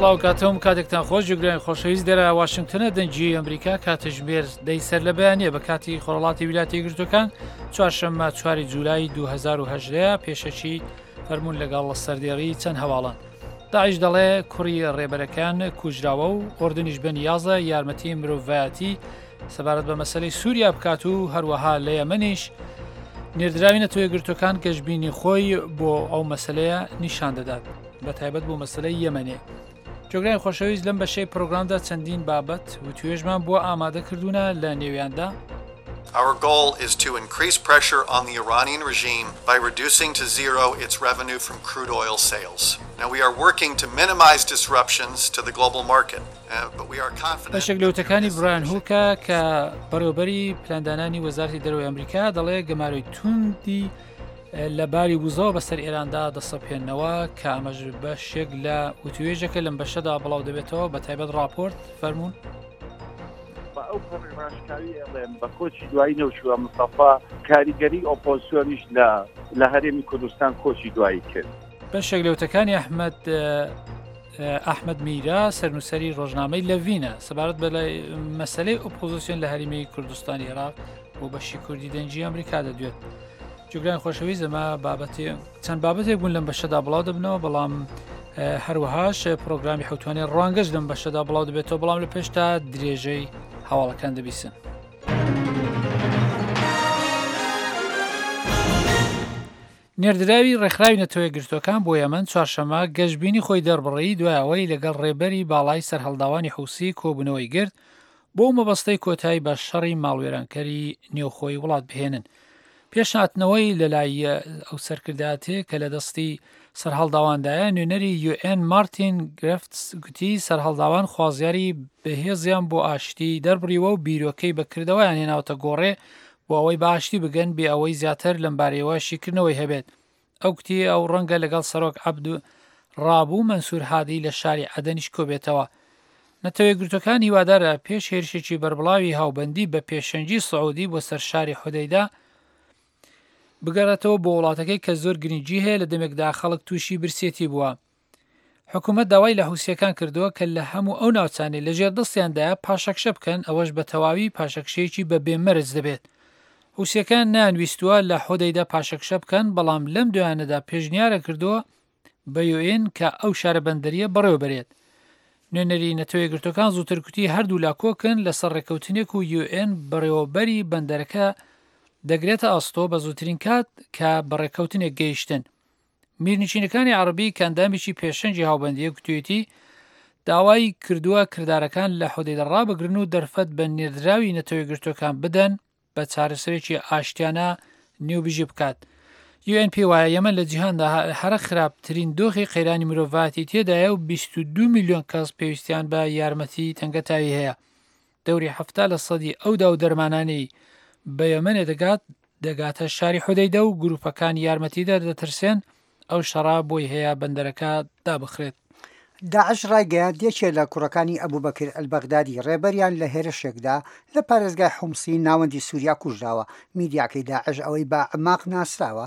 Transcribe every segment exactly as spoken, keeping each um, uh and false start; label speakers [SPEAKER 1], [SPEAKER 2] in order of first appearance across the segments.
[SPEAKER 1] سڵاو کاتەوەم کاتێکتان خۆش گوێگران خۆشەویست دەرە واشنگتنە دەنگی ئەمریکا کاتەژمێر دەی سەر لە بەیانیە بە کاتی خۆرهڵاتی ویلایەتە یەکگرتووەکان چوارشەممە چواری جوولای دوو هەزار و هەژدە پێشەچی فەرموون لەگەڵ سەردێڕی چەند هەواڵان. داعش دەڵێ کوڕی ڕێبەرەکان کوژراوە و ئۆردنیش بە نیازە یارمەتی مرۆڤایەتی سەبارەت بە مەسەلەی سووریا بکات و هەروەها لە یەمەنیش نێردراوی نەتۆ یەکگرتووەکان گەشتبینی خۆی بۆ ئەو مەسەلەیە نیشان دەدات بە تایبەت بۆ مەسەلەی یەمەنێ. جۆگرانی خۆشەویست لەم بەشەی پرۆگرامدا چەندین بابەت و توێژمان بۆ ئامادە کردوونە لە نێویاندا.
[SPEAKER 2] Our goal is to increase pressure on the Iranian regime by reducing to zero its revenue from crude oil sales. Now we are working to minimize disruptions to the global market, uh, but we are confident.
[SPEAKER 1] بەشێک لەوتەکانی برایان هوکە کە بەڕێوەبەری پلاندانانی وەزارەتی دەرەوەی ئەمریکا دەڵێ گەماروی توندی لە باری بوزەوە بەسەر ئێراندا دەسەپێنەوە کە ئەمەش بەشێک لە وتوێژەکە لەم بەشەدا بڵاو دەبێتەوە بە تایبەت راپۆرت فەرموون.
[SPEAKER 3] ئەو ڕاشکاری ئەڵێن بە کۆچی دوایی نەوشووە مستەفا کاریگەری ئۆپۆزیسیۆنیش لە لە هەرێمی کوردستان کۆچی دوایی کرد.
[SPEAKER 1] بەشێک لەوتەکانی ئەحمەد ئەحمەد میرا سەرنووسەری ڕۆژنامەی لەڤینە سەبارەت بە مەسەلەی ئۆپۆزیسیۆن لە هەرێمی کوردستانی عێراق بۆ بەشی کوردی دەنگی ئەمریکا دەدوێت. جوگران خۆشەویست ئەمە بابەتی چەند بابەتێک بوون لەم بەشەدا بڵاو دەبنەوە بەڵام هەروەهاش پرۆگرامی حوتوانی ڕوانگەش لەم بەشەدا بڵاو دەبێتەوە بەڵام لە پێشتا درێژەی هەواڵەکان دەبیسن. نێردراوی ڕێکخراوی نەتۆ یەکگرتووەکان بۆ یەمەن چوارشەممە گەشتبینی خۆی دەربڕی دوای ئەوەی لەگەڵ ڕێبەری باڵای سەرهەڵداوانی حوسی کۆبوونەوەی گرت بۆ مەبەستەی کۆتایی بە شەڕی ماڵوێرانکەری نێوخۆی وڵات بهێنن. پێشهاتنەوەی لەلای ئەو سەرکرداتێ کە لە دەستی سەرهەڵداواندایە نوێنەری یو ئێن مارتین گرفتس گوتی سەرهەڵداوان خوازیاری بەهێزیان بۆ ئاشتی دەربڕیوە و بیرۆکەی بەکردەوەیان هێناوەتە گۆڕێ بۆ ئەوەی باشتی بگەن بێ ئەوەی زیاتر لەم بارەیەوە شیکردنەوەی هەبێت. ئەو کتی ئەو ڕەنگە لەگەڵ سەرۆک عەبد ڕابوو مەنسوور هادی لە شاری عەدەنیش کۆبێتەوە. نەتۆ یەکگرتووەکان هیوادارە پێش هێرشێکی بەربڵاوی هاوبەندی بە پێشەنگی سعودی بۆ سەر شاری حودەیدا بگەڕێتەوە بۆ وڵاتەکەی کە زۆر گرنگی هەیە لە دەمێکدا خەڵک تووشی برسێتی بووە. حکوومەت داوای لە حوسیەکان کردووە کە لە هەموو ئەو ناوچانەی لە ژێردەستیاندایە پاشەکشە بکەن ئەوەش بە تەواوی پاشەکشەیەکی بە بێمەرج دەبێت. حوسیەکان نانویستووە لە حودەیدا پاشەکشە بکەن بەڵام لەم دوایانەدا پێشنیارە کردووە بە یو ئێن کە ئەو شارە بەندەریە بەڕێوەبرێت. نوێنەری نەتۆ یەکگرتووەکان زووتر کوتی هەردوو لاکۆکن لەسەر ڕێکەوتنێک و یو ئێن بەڕێوەبەری بەندەرەکە دەگرێتە ئەستۆ بە زووترین کات کە بەڕێکەوتنێک گەیشتن. میرنشینەکانی عەرەبی کەندامێکی پێشەنگی هاوبەندیە گوتوێتی داوای کردووە کردارەکان لە حودەیدا ڕابگرن و دەرفەت بە نێردراوی نەتۆ یەکگرتووەکان بدەن بە چارەسەرێکی ئاشتیانە نێوبژی بکات. یو ئێن پێی وایە یەمەن لە جیهاندا هەرە خراپترین دۆخی قەیرانی مرۆڤایەتی تێدایە و بیست و دوو میلیۆن کەس پێویستیان بە یارمەتی تەنگەتاوی هەیە. دەوری هەفتە لە سەدی ئەودا و دەرمانانەی بە یەمەنێ دەگات دەگاتە شاری حودەیدا و گروپەکان یارمەتیدا دەترسێن ئەو شەڕا بۆی هەیە بەندەرەکە دابخرێت.
[SPEAKER 4] داعش ڕایگەیاند یەکێ لە کوڕەکانی ئەبوبەکر ئەلبەغدادی ڕێبەریان لە هێرشێکدا لە پارێزگای حومسی ناوەندی سووریا کوژراوە. میدیاکەی داعش ئەوەی با عماق ناسراوە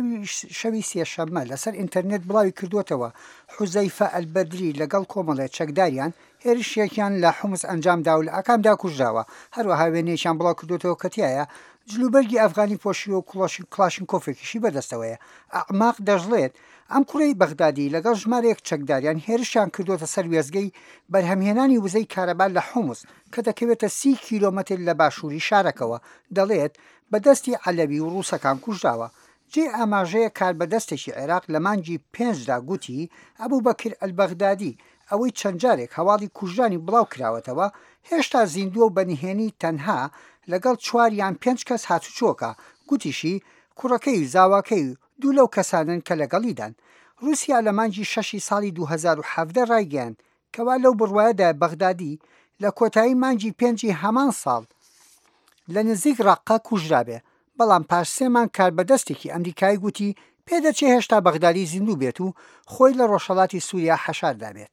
[SPEAKER 4] شەوی سێشەممە لەسەر ئینتەرنێت بڵاوی کردوتەوە. حوزەیفە ئەلبەدری لەگەڵ کۆمەڵێک چەکداریان هێرشێکیان لە حومس ئەنجامدا و لە ئاکامدا کوژراوە. هەروەها وێنەیەکیان بڵاو کردوتەوە کەتیایە جلوبەرگی ئەفغانی پۆشی و کلاشینکۆفێکیشی بەدەستەوەیە. ئەعماق دەژڵێت ئەم کوڕەی بەغدادی لەگەڵ ژمارەیەک چەکداریان هێرشیان کردوتە سەر وێزگەی بەرهەمهێنانی وزەی کارەبا لە حومس کە دەکەوێتە سی کیلۆمەتر لە باشووری شارەکەوە. دەڵێت بەدەستی عەلەوی و ڕووسەکان کوژراوە. جێ ئاماژەیە کاربەدەستێکی عێراق لە مانگی پێنجدا گوتی ئەبوبەکر ئەلبەغدادی ئەوەی چەند جارێک هەواڵی کوژرانی بڵاو کراوەتەوە هێشتا زیندووە و بەنهێنی تەنها لەگەڵ چواریان پێنج کەس هاتوچۆکە. گوتیشی کوڕەکەی زاواکەی دوو لەو کەسانن کە لەگەڵیدان. رووسیا لە مانگی شەشی ساڵی دوو هەزار و حەڤدە ڕایگەیاند کەوا لەو بڕوایەدا بەغدادی لە کۆتایی مانگی پێنجی هەمان ساڵ لە نزیک ڕەققە کوژرابێ. بەڵام پاش سێمان کاربەدەستێکی ئەمریکایی گوتی پێدەچێ هێشتا بەغدادی زیندوو بێت و خۆی لە ڕۆژهەڵاتی سووریا حەشاردا بێت.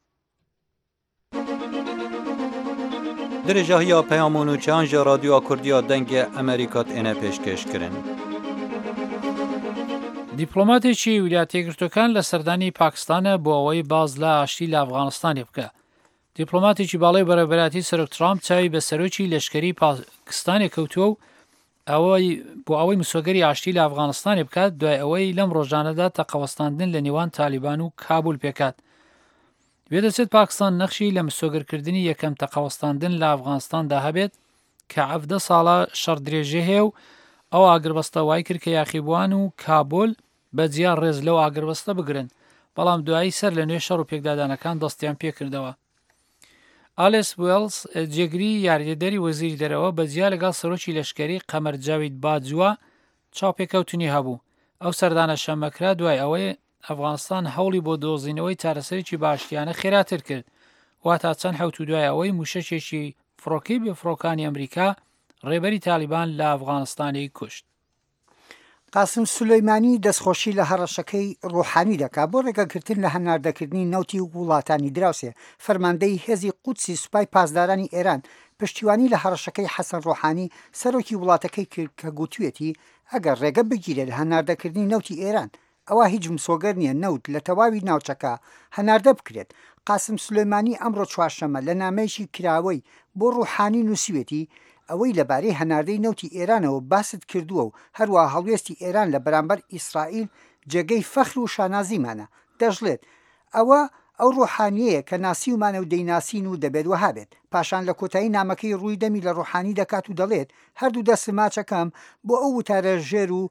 [SPEAKER 5] درێژەهەیە پەیامۆن و چیانژە رادیۆ کوردیا دەنگە ئەمریکات ئێنە پێشکەشکردن.
[SPEAKER 1] دیپلۆماتێکی ویلایەتە یەکگرتووەکان لە سەردانی پاکستانە بۆ ئەوەی باز لە ئاشتی لە ئەفغانستانی بکە. دیپلۆماتێکی باڵای بەڕێوەبەراتی سەرۆک ترامپ چاوی بە سەرۆکی لەشکری پاکستانێک کەوتووە و ئەوەی بۆ ئەوەی مسۆگەری ئاشتی لە ئەفغانستانی بکات دوای ئەوەی لەم ڕۆژانەدا تەقەوەستاندن لە نێوان تالیبان و کابول پێکات. بێدەچێت پاکستان نەخشی لە مسۆگەرکردنی یەکەم تەقەوەستاندن لە ئەفغانستاندا هەبێت کە حەڤدە ساڵە شەڕ درێژێ هەیە و ئەو ئاگربەستە وای کرد کە یاخیبوان و کابول بەجیار ڕێز لەو ئاگربەستە بگرن، بەڵام دوایی سەر لە نوێ شەڕ و پێکدادانەکان دەستیان پێکردەوە. ئالێس وێلز جێگری یاریدەری وەزیری دەرەوە بەجیا لەگەڵ سەرۆکی لەشکری قەمەر جاوید باجووە چاوپێکەوتنی هەبوو. ئەو سەردانە شەمەکرا دوای ئەوەی ئەفغانستان هەوڵی بۆ دۆزینەوەی چارەسەرێکی باشتیانە خێراتر کرد، واتە چەند حەوت و دوای ئەوەی موشەشێکی فڕۆکەی بێفڕۆکانی ئەمریکا ڕێبەری تالیبان لە ئەفغانستانی کوشت.
[SPEAKER 4] قاسم سولەیمانی دەستخۆشی لە هەڕەشەکەی ڕۆحانی دەکات بۆ ڕێگەگرتن لە هەناردەکردنی نەوتی وڵاتانی دراوسێ. فەرماندەی هێزی قودسی سوپای پاسدارانی ئێران پشتیوانی لە هەڕەشەکەی حەسەن ڕۆحانی سەرۆکی وڵاتەکەی کرد کە گوتوێتی ئەگەر ڕێگە بگیرێت لە هەناردەکردنی نەوتی ئێران ئەوە هیچ مسۆگەر نییە نەوت لە تەواوی ناوچەکە هەناردە بکرێت. قاسم سولەیمانی ئەمڕۆ چوارشەمە لە نامەیەکی کراوەی بۆ ڕۆحانی نووسیوێتی ئەوەی لەبارەی هەناردەی نەوتی ئێرانەوە باست کردووە و هەروە هەڵوێستی ئێران لە بەرامبەر ئیسرائیل جێگەی فەخر و شانازیمانە. دەژڵێت ئەوە ئەو ڕۆحانیەیە کە ناسیومانە و دەیناسین و دەبێت وەها بێت. پاشان لە کۆتایی نامەکەی ڕووی دەمی لە ڕۆحانی دەکات و دەڵێت هەردوو دەست ماچەکەم بۆ ئەو وتارە ژێر و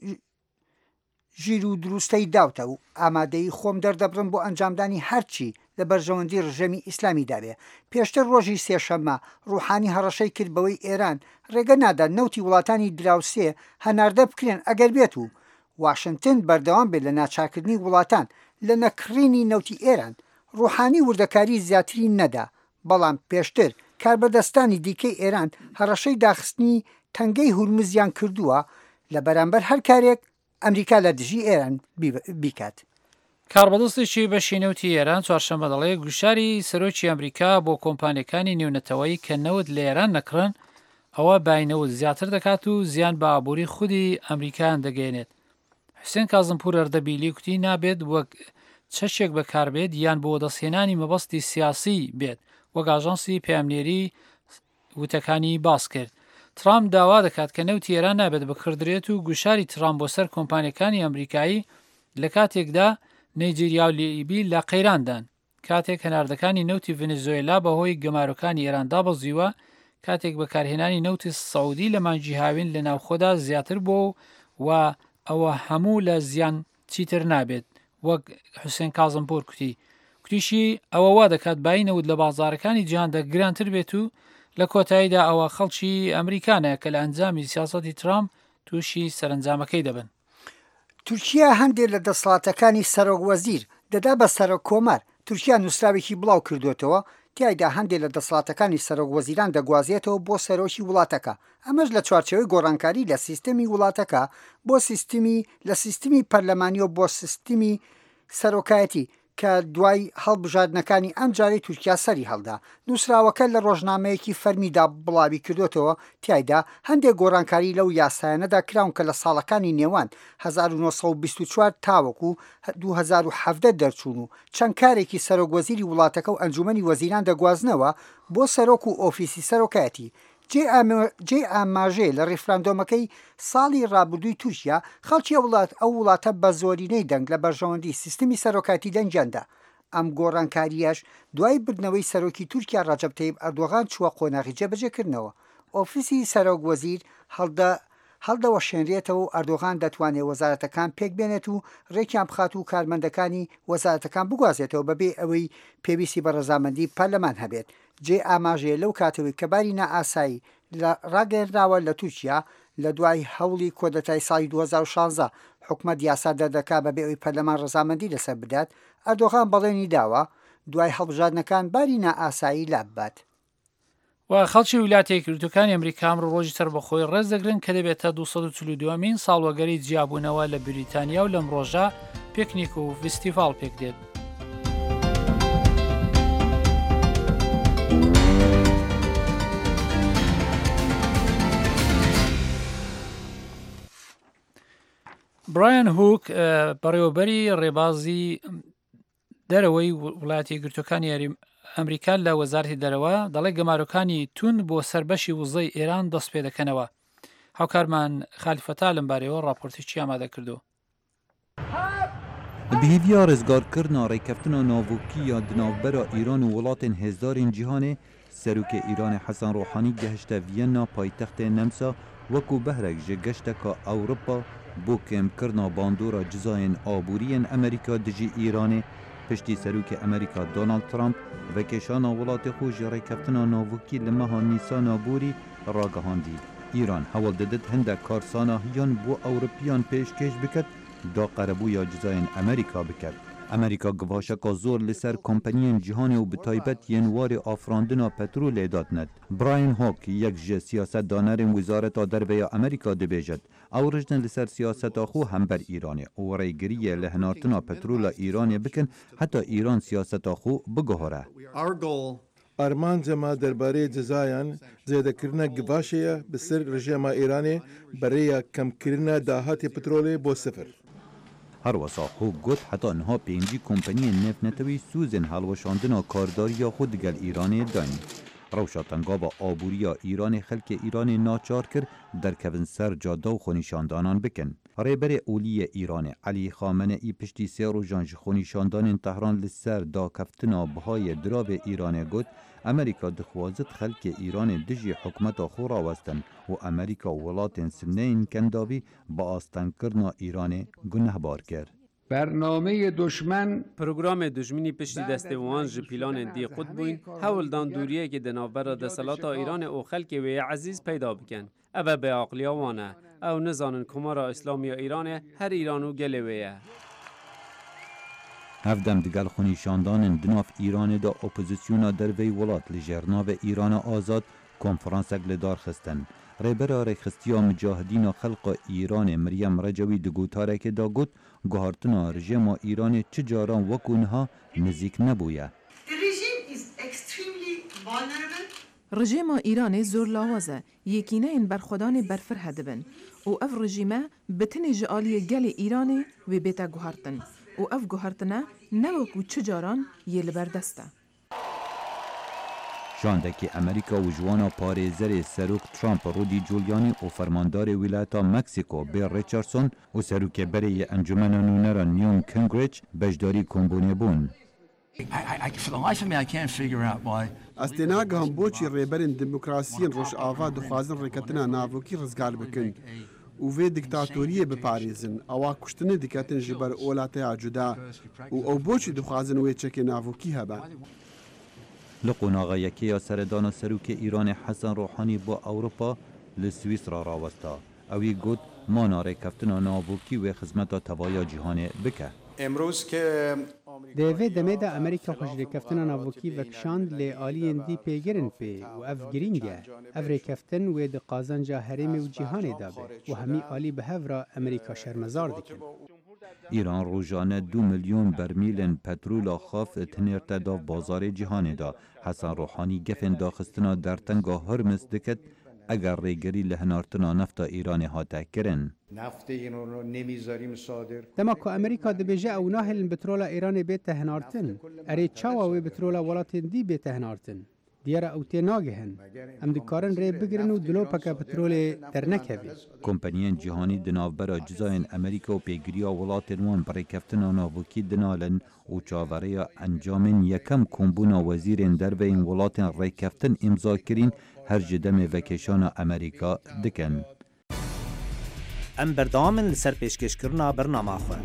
[SPEAKER 4] ژیر و دروستەی داوتە و ئامادەی خۆم دەردەبرم بۆ ئەنجامدانی هەرچی لە بەرژەوەندی ڕژەمی ئیسلامی دابێ. پێشتر ڕۆژی سێشەممە ڕوحانی هەڕەشەی کرد بەوەی ئێران ڕێگە نادا نەوتی وڵاتانی دراوسێ هەناردە بکرێن ئەگەر بێت و واشنگتن بەردەوام بێت لە ناچارکردنی وڵاتان لە نەکڕینی نەوتی ئێران. ڕوحانی وردەکاری زیاتری نەدا، بەڵام پێشتر کاربەدەستانی دیکەی ئێران هەڕەشەی داخستنی تەنگەی هورمزیان کردووە لە بەرامبەر هەر کارێک ئەمریکا لە دژی ئێران بیکات.
[SPEAKER 1] کاربەدەستێکی بەشی نەوتی ئێران چوارشەممە دەڵێ گوشاری سەرۆکی ئەمریکا بۆ کۆمپانیەکانی نێونەتەوەی کە نەوت لە ئێران نەکڕن ئەوە باینەوت زیاتر دەکات و زیان بە ئابووری خودی ئەمریکایان دەگەێنێت. حوسێن کازمپور ئەردەبیلی کوتی نابێت وەک چەشێک بەکاربێت یان بۆ دەستهێنانی مەبەستی سیاسی بێت وەک ئاژانسی پەیامنێری وتەکانی باس کرد. ترامپ داوا دەکات کە نەوتی ئێران نابێت بکردرێت و گوشاری ترامپ بۆ سەر کۆمپانیەکانی ئەمریکایی لە کاتێکدا نەیجیریا و لیبی لە قەیراندان، کاتێک هەناردەکانی نەوتی ڤێنزوێلا بەهۆی گەمارەکانی ئێراندا بەزیوە، کاتێک بەکارهێنانی نەوتی سەعودی لە مانجی هاوین لە ناوخۆدا زیاتر بۆ و ئەوە هەموو لە زیان چیتر نابێت وەک حوسێن کازمپۆر کوتی. کوتیشی ئەوە وا دەکات باینەوت لە بازارەکانی جیهاندا گرانتر بێت و لە کۆتاییدا ئەوە خەڵکی ئەمریکانە کە لە ئەنجامی سیاسەتی ترامپ تووشی سەرنجامەکەی دەبن.
[SPEAKER 4] تورکیا هەندێک لە دەسەڵاتەکانی سەرۆکوەزیر دەدا بە سەرۆک کۆمار. تورکیا نووسراوێکی بڵاو کردوێتەوە تیایدا هەندێک لە دەسەڵاتەکانی سەرۆکوەزیران دەگوازێتەوە بۆ سەرۆکی وڵاتەکە. ئەمەش لە چوارچەوەی گۆڕانکاری لە سیستەمی وڵاتەکە بۆ سیستمی لە سیستمی پەرلەمانی و بۆ سیستمی سەرۆکایەتی کە دوای هەڵبژاردنەکانی ئەم جارەی تورکیا سەری هەڵدا. نووسراوەکە لە ڕۆژنامەیەکی فەرمیدا بڵاوی کردوێتەوە تیایدا هەندێک گۆڕانکاری لەو یاسایانەدا کراون کە لە ساڵەکانی نێوان هەزار و نۆ سەد و بیست و چوار تاوەکو دوو هەزار و حەڤدە دەرچوون و چەند کارێکی سەرۆکوەزیری وڵاتەکە و ئەنجومەنی وەزیران دەگوازنەوە بۆ سەرۆک و ئۆفیسی سەرۆکایەتی. جێ ئاماژێ لە ڕیفراندۆمەکەی ساڵی ڕابردووی تورکیا خەڵکی وڵات ئەو وڵاتە بە زۆرینەی دەنگ لە بەرژەوەندی سیستمی سەرۆکاتی دەنجاندا. ئەم گۆڕانکاریەش دوای بردنەوەی سەرۆکی تورکیا ڕەجەب تەیب ئەردۆغان چووە قۆناغی جێبەجێکردنەوە. ئۆفیسی سەرۆکوەزیر هەڵدە هەڵدەوە شێنرێتەوە و ئەردۆغان دەتوانێت وەزارەتەکان پێک بێنێت و ڕێکیان بخات و کارمەندەکانی وەزارەتەکان بگوازێتەوە بەبێ ئەوەی پێویستی بە ڕەزامەندی پەرلەمان هەبێت. جێ ئاماژەیە لەو کاتەوەی کە باری نائاسایی ڕاگەێنراوە لە تورکیا لە دوای هەوڵی کۆدەتای ساڵی دوو هەزار و شانزە حکومەت یاسا دەردەکا بەبێ ئەوەی پەرلەمان ڕەزامەندی لەسەر بدات. ئەردۆغان بەڵێنی داوە دوای هەڵبژاردنەکان باری نائاسایی لابات.
[SPEAKER 1] و خەڵکی ویلایەتە یەکگرتووەکانی ئەمریکا ئەمڕۆ ڕۆژی تر بەخۆی ڕێز دەگرن کە دەبێتە دووسەد و چل و دووەمین ساڵوەگەری جیابوونەوە لە بریتانیا و لەم ڕۆژە پێکنیک و فستیڤاڵ پێک دێت. برایان هوک بەڕێوەبەری ڕێبازی دەرەوەی وڵاتی یەکگرتووەکانی ئەمریکا لە وەزارەتی دەرەوە دەڵێ گەمارۆکانی تون بۆ سەربەشی وزەی ئێران دەست پێ دەکەنەوە. هاوکارمان خالیفەتا لەم بارەوە ڕاپۆرتێکی ئامادە کردو.
[SPEAKER 5] بهیویا ڕێزگارکردنا ڕێککەوتنە ناوۆکیە دناوبەرە ئیران و وڵاتên هێزدارên cîhanê serokê Îranê Hesan Rohanî gehişte Viyana paytextê Nemsa wekû behrek ji geşteka Ewropa بۆ kêmkirina bandora cizayên aboriyên Amerîka dijî Îranê piştî serokê Amerîka Donald Trump vekeşana welatê xwe ji rêkeftina navokî li meha Nîsana borî ragihandî. Îran hewl didit hindek karsana hiyan bo Ewropiyan pêşkêş biket da qerebûya cizayên Amerîka biket. Amerîka givaşeka zor li ser kompaniyên cîhanê û bi taybet yên warê afirandina petrolê dat net. Brian Hock yek ji siyasetdanerên Wizareta Derveya Amerîka dibêjit ew rijtin li ser siyaseta xwe hember Îranê û rêgiriyê li hinartina petrola Îranê bikin heta Îran siyaseta xwe biguhere.
[SPEAKER 6] Armanca me derbarê cizayan zêdekirina givaşê ye bi ser rejima Îranê berêya kemkirina dahatê petrolê bo sifir.
[SPEAKER 5] Her wesa xwe got heta niha pêncî kompaniyên nefnetewî sûzên helweşandina kardariya xwe digel Îranê dayn. Rewşa tengava aboriya Îranê xelkê Îranê naçar kir derkevin ser cada û xwenîşandanan bikin. Rêberê Olîyê Îranê Elî Xameneî piştî sê rojan ji xwenîşandanên Tehran li ser dakeftina bihayê diravê Îranê got Amerîka dixwazit xelkê Îranê dijî hikûmeta xwe rawestin û Amerîka û welatên sineyên kendavî bi astenkirina Îranê gunehbar kir.
[SPEAKER 7] برنامه دشمن
[SPEAKER 8] پروگرام دژمنی پشتی دسته وان جی پیلان دی خود بوین هولدان دوریه که دنابر دسالات ایران او خلک وی عزیز پیدا بکن او به عقلی وانه او نزانن کمارا اسلامی ایران هر ایرانو گلویه.
[SPEAKER 5] هفدم دیگر خونیشاندان دناف ایران دا اپوزیسیونا دروی ولات لجرناو ایران آزاد کنفرانسک لدار خستن. ریبرا ریخستیا مجاهدین خلق ایران مریم رجوی دگوتاره که دا گوت گوهارتنا رژیم ایران چه جاران وکونها نزیک نبویه.
[SPEAKER 9] رژیم ایران زور لاوازه یکینه این برخودان برفر هدبن و اف رژیمه بتنی جعالی گل ایران و بیتا گوهارتن و اف گوهارتنه نوکو چه جاران یه لبردسته.
[SPEAKER 5] شاندکی امریکا و جوانا پاریزر سروک ترامپ رودی جولیانی و فرماندار ولایت مکسیکو بیل ریچاردسون و سروک بری انجمن نونر نیوم کنگریچ بجداری کنبونه بون.
[SPEAKER 10] از تناگه هم بوچی ریبرین دموکراسیین روش آوا دخوازن ریکتنا ناوکی رزگار بکن و وی دیکتاتوریه بپاریزن اوا کشتنه دیکتن جبر اولاتیا جدا و او بوچی دخوازن وی چک ناوکی هبا.
[SPEAKER 5] لقناغا یکی سردان سروک ایران حسن روحانی با اروپا لسویس را راوستا اوی گود مانا ریکفتنا ناوکی و خدمتا توایا جهان بکه.
[SPEAKER 11] امروز که
[SPEAKER 12] دیوی دمیدا امریکا خوش ریکفتنا ناوکی وکشاند لی آلین دی پیگرن پی و اف گرینگه اف ریکفتن و دی قازنجا حریم و جهان دابه و همی آلی به هفرا امریکا شرمزار دکن.
[SPEAKER 5] ایران روزانه دو میلیون برمیل پترول خاف تنیرت دا بازار جهان دا. حسن روحانی گفن داخستنا در تنگا هرمز دکت اگر ریگری لهنارتنا نفت ایران هاته کرن.
[SPEAKER 11] نفت ایران رو نمیذاریم صادر.
[SPEAKER 12] دما که امریکا دبیجه او ناهل پترول ایران بیت هنارتن. اری چاوا و پترول ولات دی بیت هنارتن. دیاره او تناگهن. ام دکارن ری بگیرن و دلو پک پترول در نکبی.
[SPEAKER 5] کمپانیان جهانی دنابرا جزاین امریکا و پیگریا ولات وان برای کفتنا ناوکی دنالن و چاوره انجام یکم کمبونا وزیرین در بین ولات ری کفتن امضا کرین هر جدم وکشان امریکا دکن.
[SPEAKER 13] ام بردام لسر پیشکش کرنا برنامه خواه.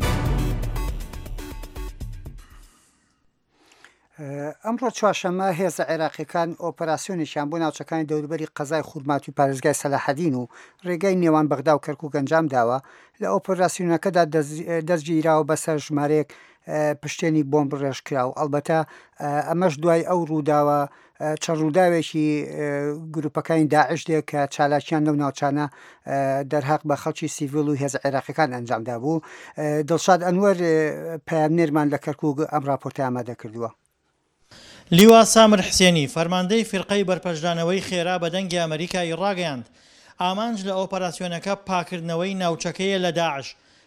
[SPEAKER 4] ئەمڕۆ چوارشەممە هێزە عێراقیەکان ئۆپەراسیۆنێکیان بۆ ناوچەکانی دەوروبەری قەزای خوورماتی و پارێزگای سەلاحەدین و ڕێگای نێوان بەغدا و کەرکووک ئەنجام داوە. لە ئۆپەراسیۆنەکەدا دەستگیراوە بەسەر ژمارەیەک پشتێنی بۆمب ڕێژکرا و ئەلبەتە ئەمەش دوای ئەو ڕووداوە چەند ڕووداوێکی گروپەکانی داعش دێ کە چالاکیان لەو ناوچانە دەرهاق بە خەڵکی سیڤیل و هێزە عێراقیەکان ئەنجامدا بوو. دڵشاد ئەنوەر پەیامنێرمان لە کەرکووک ئەم راپۆرتەی ئامادە کردووە.
[SPEAKER 14] لیوا سامر حسێنی فەرماندەی فیرقەی بەرپەشدانەوەی خێرا بە دەنگی ئەمریکای ڕاگەیاند ئامانج لە ئۆپەراسیۆنەکە پاکردنەوەی ناوچەکەیە لە داعش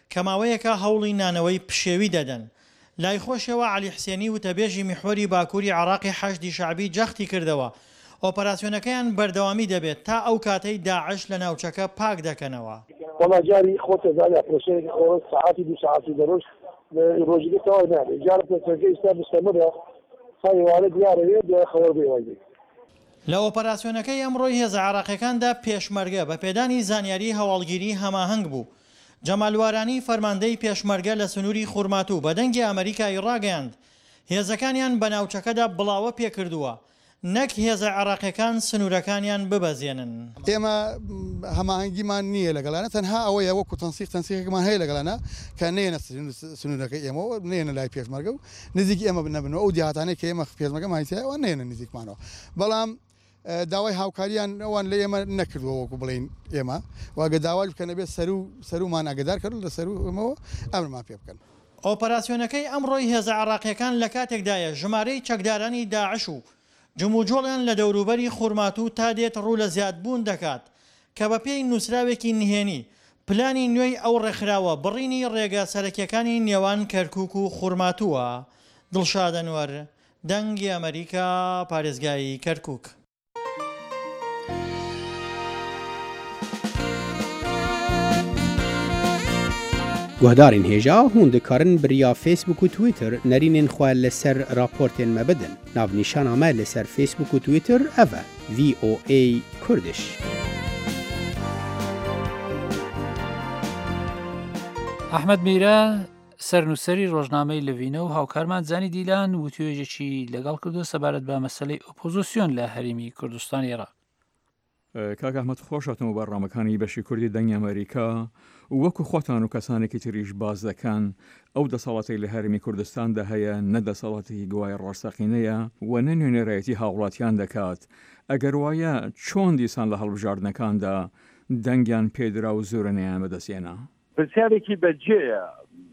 [SPEAKER 14] کە ماوەیەکە هەوڵی نانەوەی پشێوی دەدەن. لای خۆشەوە عەلی حسێنی وتەبێژی میحوەری باکووری عێراقی حەشدی شەعبی جەختی کردەوە. ئۆپەراسیۆنەکەیان بەردەوامی دەبێت تا ئەو کاتەی داعش لە ناوچەکە پاک دەکەنەوە.
[SPEAKER 15] وڵا جاری خۆتە زانیا پرۆسەی ساعتی دو ساعتی دەڕۆژ ڕۆژی تەواو نابێت جارە پرۆسەکەی ئێستا مستەمرە خەیوانە دیارەوێت لە خەوەر بێوەی.
[SPEAKER 14] لە ئۆپەراسیۆنەکەی ئەمڕۆی هێزە عێراقیەکاندا پێشمەرگە بە پێدانی زانیاری هەواڵگیری هەماهەنگ بوو. جەمالوارانی فەرماندەی پێشمەرگە لە سنووری خورماتوو بە دەنگی ئەمریکای ڕاگەیاند هێزەکانیان بە ناوچەکەدا بڵاوە پێکردووە نەک هێزە عێراقیەکان سنوورەکانیان ببەزێنن.
[SPEAKER 16] ئێمە هەماهەنگیمان نییە لەگەڵانە تەنها ئەوەیە وەکو تەنسیق تەنسیقێکمان هەیە لەگەڵانە کە نێنە سنوورەکەی ئێمەوە نێنە لای پێشمەرگە و نزیکی ئێمە بنەبنەوە ئەو دیهاتانەی کە ئێمە پێشمەرگە ماهیتەوە نێنە نزیکمانەوە. بەڵام داوای هاوکاریان ئەوان لە ئێمە نەکردووە وەکو بڵین ئێمە واگە داواج بکەنە بێت سەر و سەرومان ئاگدار کردن لە سەرمەوە ئەمرمان پێ بکەن.
[SPEAKER 14] ئۆپەراسیۆنەکەی ئەمڕۆی هێزە عێراقیەکان لە کاتێکدایە ژمارەی چەکدارانی داعش و جموجۆڵیان لە دەوروبەری خورماتوو تا دێت ڕوو لە زیادبوون دەکات کە بە پێی نووسراوێکی نهێنی پلانی نوێی ئەو ڕێکخراوە بڕینی ڕێگە سەرەکیەکانی نێوان کەرکووک و خورماتووە. دڵشاد ئەنوەر، دەنگی ئەمریکا، پارێزگای کەرکووک.
[SPEAKER 12] گوهدارین هێژا هون دikarin biriya Facebook û Twitter nerînên xwe li ser raportên me bidin. Navnîşana me li ser Facebook û Twitter ev e V O A Kurdish.
[SPEAKER 1] ئەحمەد میرە سەرنووسەری ڕۆژنامەی لەڤینە و هاوکارمان زانی دیلان وتوێژێکی لەگەڵ کردو سەبارەت بە مەسەلەی ئۆپۆزیسیۆن لە هەرێمی کوردستانی عێراق.
[SPEAKER 17] کاک ئەحمەد خۆشاتم و بەڕامەکانی بەشی کوردی دەنگی ئەمریکا وەکو خۆتان و کەسانێکی تریش باز دەکەن ئەو دەسەڵاتی لە هەرمی کوردستاندا هەیە نەدەسەڵاتی گوای ڕاستەقینەیە و نەنوێنێرایەتی هاوڵاتیان دەکات. ئەگەر وایە چۆن دیسان لە هەڵبژاردنەکاندا دەنگیان پێدرا و زۆرە نەیان بەدەستێنە؟
[SPEAKER 3] پرسیارێکی بەجێیە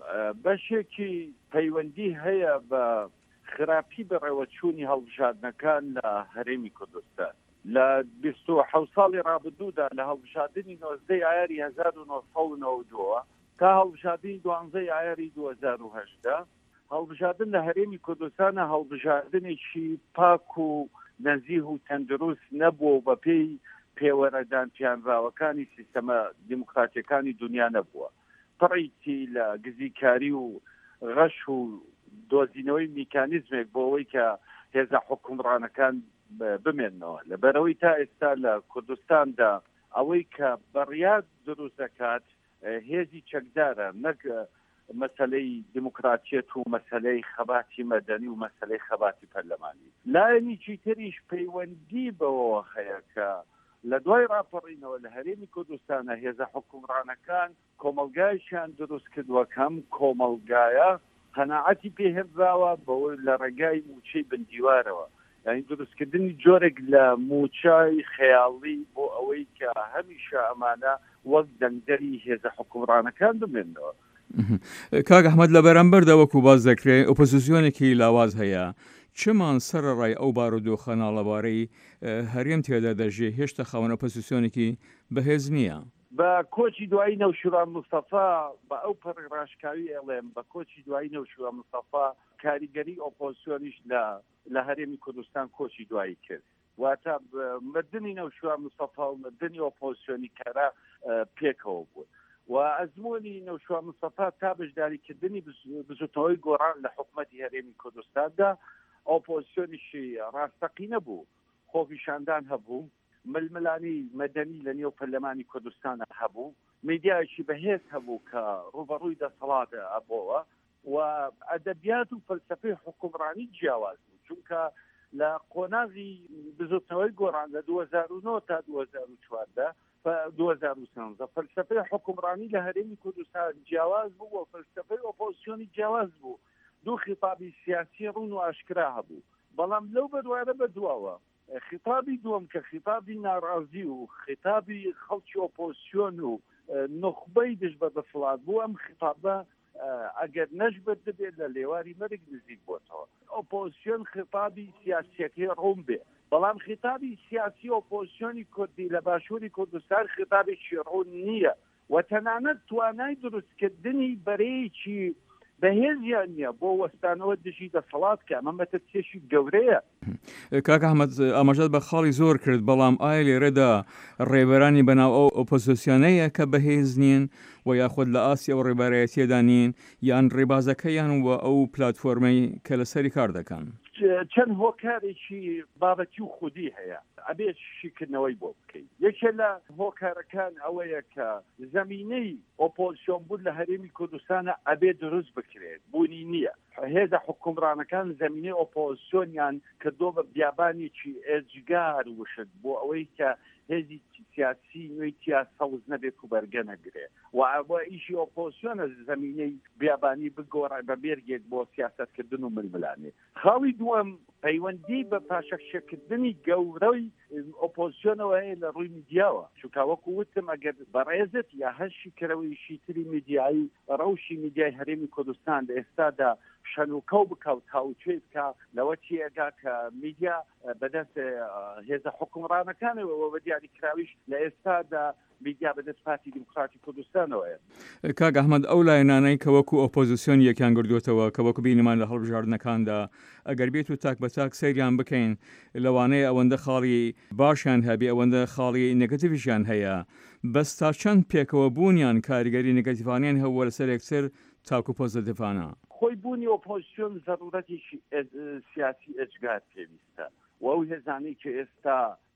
[SPEAKER 3] بەشێکی پەیوەندی هەیە بە خراپی بەڕێوەچوونی هەڵبژاردنەکان لە هەرێمی کوردستان. لە بیست و حەوت ساڵی ڕابردوودا لە هەڵبژاردنی نۆزدەی ئایاری هەزار و نۆ سەد و نۆ دووە تا هەڵبژاردنی دوانزەی ئایاری دوو هەزار و هەشت هەڵبژاردن لە هەرێمی کوردستانە هەڵبژاردنێکی پاک و نەزیه و تەندروست نەبووە بە پێی پێوەرەدان پیانراوەکانی سیستەمە دیموکراتیەکانی دنیا نەبووە. پڕیتی لە گزیکاری و غەش و دۆزینەوەی میکانیزمێک بۆ ئەوەی کە هێزە حکومڕانەکان بمێنەوە. لەبەرەوەی تا ئێستا لە کوردستاندا ئەوەی کە بەڕیاد دروست دەکات هێزی چەکدارە نەک مەسەلەی دیموکراتیەت و مەسەلەی خەباتی مەدەنی و مەسەلەی خەباتی پەرلەمانی. لایەنێکی تریش پەیوەندی بەوە هەیە کە لە دوای ڕاپەڕینەوە لە هەرێمی کوردستانە هێزە حکومڕانەکان کۆمەلگایشیان دروست کردووە کەم کۆمەلگایە قەناعەتی پێهێنراوە بەوە لە ڕێگای موچەی بندیوارەوە، یعنی دروستکردنی جۆرێک لە موچای خەیاڵی بۆ ئەوەی کە هەمیشە ئەمانە وەک دەنگدەری هێزە حکومڕانەکان بمێنەوە.
[SPEAKER 17] کاک ئەحمەد لە بەرامبەردا وەکو باز دەکرێت ئۆپۆزیسیۆنێکی لاواز هەیە چمان سەرڕای ئەو بارودۆخە ناڵەبارەی هەرێم تێدا دەژێ هێشتا خاوەن ئۆپۆزیسیۆنێکی بەهێز نییە.
[SPEAKER 3] بە کۆچی دوایی نەوشوران مستەفا بە ئەو پەڕڕاشکاوی ئەڵێم بە کۆچی دوایی نەوشوران مستەفا کاریگەری ئۆپۆزیسیۆنیش لە لە هەرێمی کوردستان کۆچی دوایی کرد. واتە مردنی نەوشوران مستەفا و مردنی ئۆپۆزیسیۆنی کەرا پێکەوە بوو و ئەزمموی نەوشوران مستەفا تا بەشداریکردنی بزوتەوەی گۆڕان لە حکوومەتی هەرێمی کوردستاندا ئۆپۆزیسیۆنیشی ڕاستەقینە بوو، خۆفیشاندان هەبوو، ململانی مەدەنی لە نێو پەرلەمانی کوردستانە هەبوو، میدیایشی بەهێز هەبوو کە ڕوبەڕووی دەسەڵاتە ئەبەوە و ئەدەبیات و فەلسەفەی حکومڕانی جیاواز بوو، چونکە لە قۆناغی بزوتنەوەی گۆڕان لە دوو هەزار و نۆ تا دوو هەزار و چواردە دوو هەزار و سێنزە فەلسەفەی حکومڕانی لە هەرێمی کوردستان جیاواز بوو و فەلسەفەی ئۆپۆزیسیۆنی جیاواز بوو. دوو خیتابی سیاسی ڕوون و ئاشکرا هەبوو، بەڵام لەو بەدوارە بەدواوە خیتابی دووەم کە خیتابی ناڕازی و خیتابی خەڵکی ئۆپۆزیسیۆن و نخبەی دژ بە دەسەڵات بوو، ئەم خیتابە ئەگەر نەشبەت دەبێت لە لێواری مەرگ نزیک بۆتەوە. ئۆپۆزیسیۆن خیتابی سیاسیەکەی ڕوون بێ، بەڵام خیتابی سیاسی ئۆپۆزیسیۆنی کوردی لە باشووری کوردستان خیتابێکی ڕوون نییە و تەنانەت توانای دروستکردنی بەرەیەکی بەهێزیان نییە بۆ وەستانەوە دژی دەسەڵات کە ئەمە مەتە چێشی گەورەیە.
[SPEAKER 17] کاک ئەحمەد ئاماژەت بە خاڵی زۆر کرد، بەڵام ئایا لێرەدا ڕێبەرانی بەناو ئەو ئۆپۆزیسیۆنەیە کە بەهێز نین و یاخود لە ئاسی ئەو ڕێبەرایەتیەدا نین یان ڕێبازەکەیان و ئەو پلاتفۆرمەی کە لەسەری کار دەکەن؟
[SPEAKER 3] چەند هۆکارێکی بابەتی و خودی هەیە ئەبێ شیکردنەوەی بۆ بکەیت. یەکێ لە هۆکارەکان ئەوەیە کە زەمینەی ئۆپۆزیسیۆن بوون لە هەرێمی کوردستانە ئەبێ دروست بکرێت، بوونی نییە. هێزە حکومڕانەکان زەمینەی ئۆپۆزیسیۆنیان کردۆ بە بیابانێکی ئێجگار وشت بۆ ئەوەی کە هێزی سیاسی نوێی تیا سەوز نەبێت و بەرگە نەگرێ و ئەوە ئیشی ئۆپۆزیسیۆنە زەمینەی بیابانی بگۆڕای بە بێرگێک بۆ سیاستکردن و ململانێ. خاڵی دووەم پەیوەندی بە پاشەکشەکردنی گەورەی ئۆپۆزیسیۆنەوە هەیە لە ڕووی میدیاوە، چونکە وەکو وتم ئەگەر بەڕێزت یا هەشی کەرەوەیشی تری میدیایی ڕەوشی میدیای هەرێمی کوردستان لە ئێستادا شەنوکەو بکەوت تاوچێ بکە لەوە چیەگا کە میدیا بەدەست هێزە حکومڕانەکانەوە بە دیاریکراویش لە ئێستادا میدیا بەدەست پارتی دیموکراتی کوردستانەوەیە.
[SPEAKER 17] کاک ئەحمەد ئەو لایەنانەی کە وەکو ئۆپۆزیسیۆن یەکیان گردووەتەوە کە وەکو بینیمان لە هەڵبژاردنەکاندا ئەگەر بێت و تاک بە تاک سەیریان بکەین لەوانەیە ئەوەندە خاڵی باشیان هەبێ ئەوەندە خاڵی نێگەتیڤیشیان هەیە، بەس تا چەند پێکەوە بوونیان کاریگەری نێگەتیڤانیان هەبووە لەسەر یەکسەر تاکو پۆزیتیڤانە.
[SPEAKER 3] خۆی بوونی ئۆپۆزیسیۆن زەرورەتێکی سیاسی ئەجگار پێویستە و ئەو هێزانەی کە ئێستا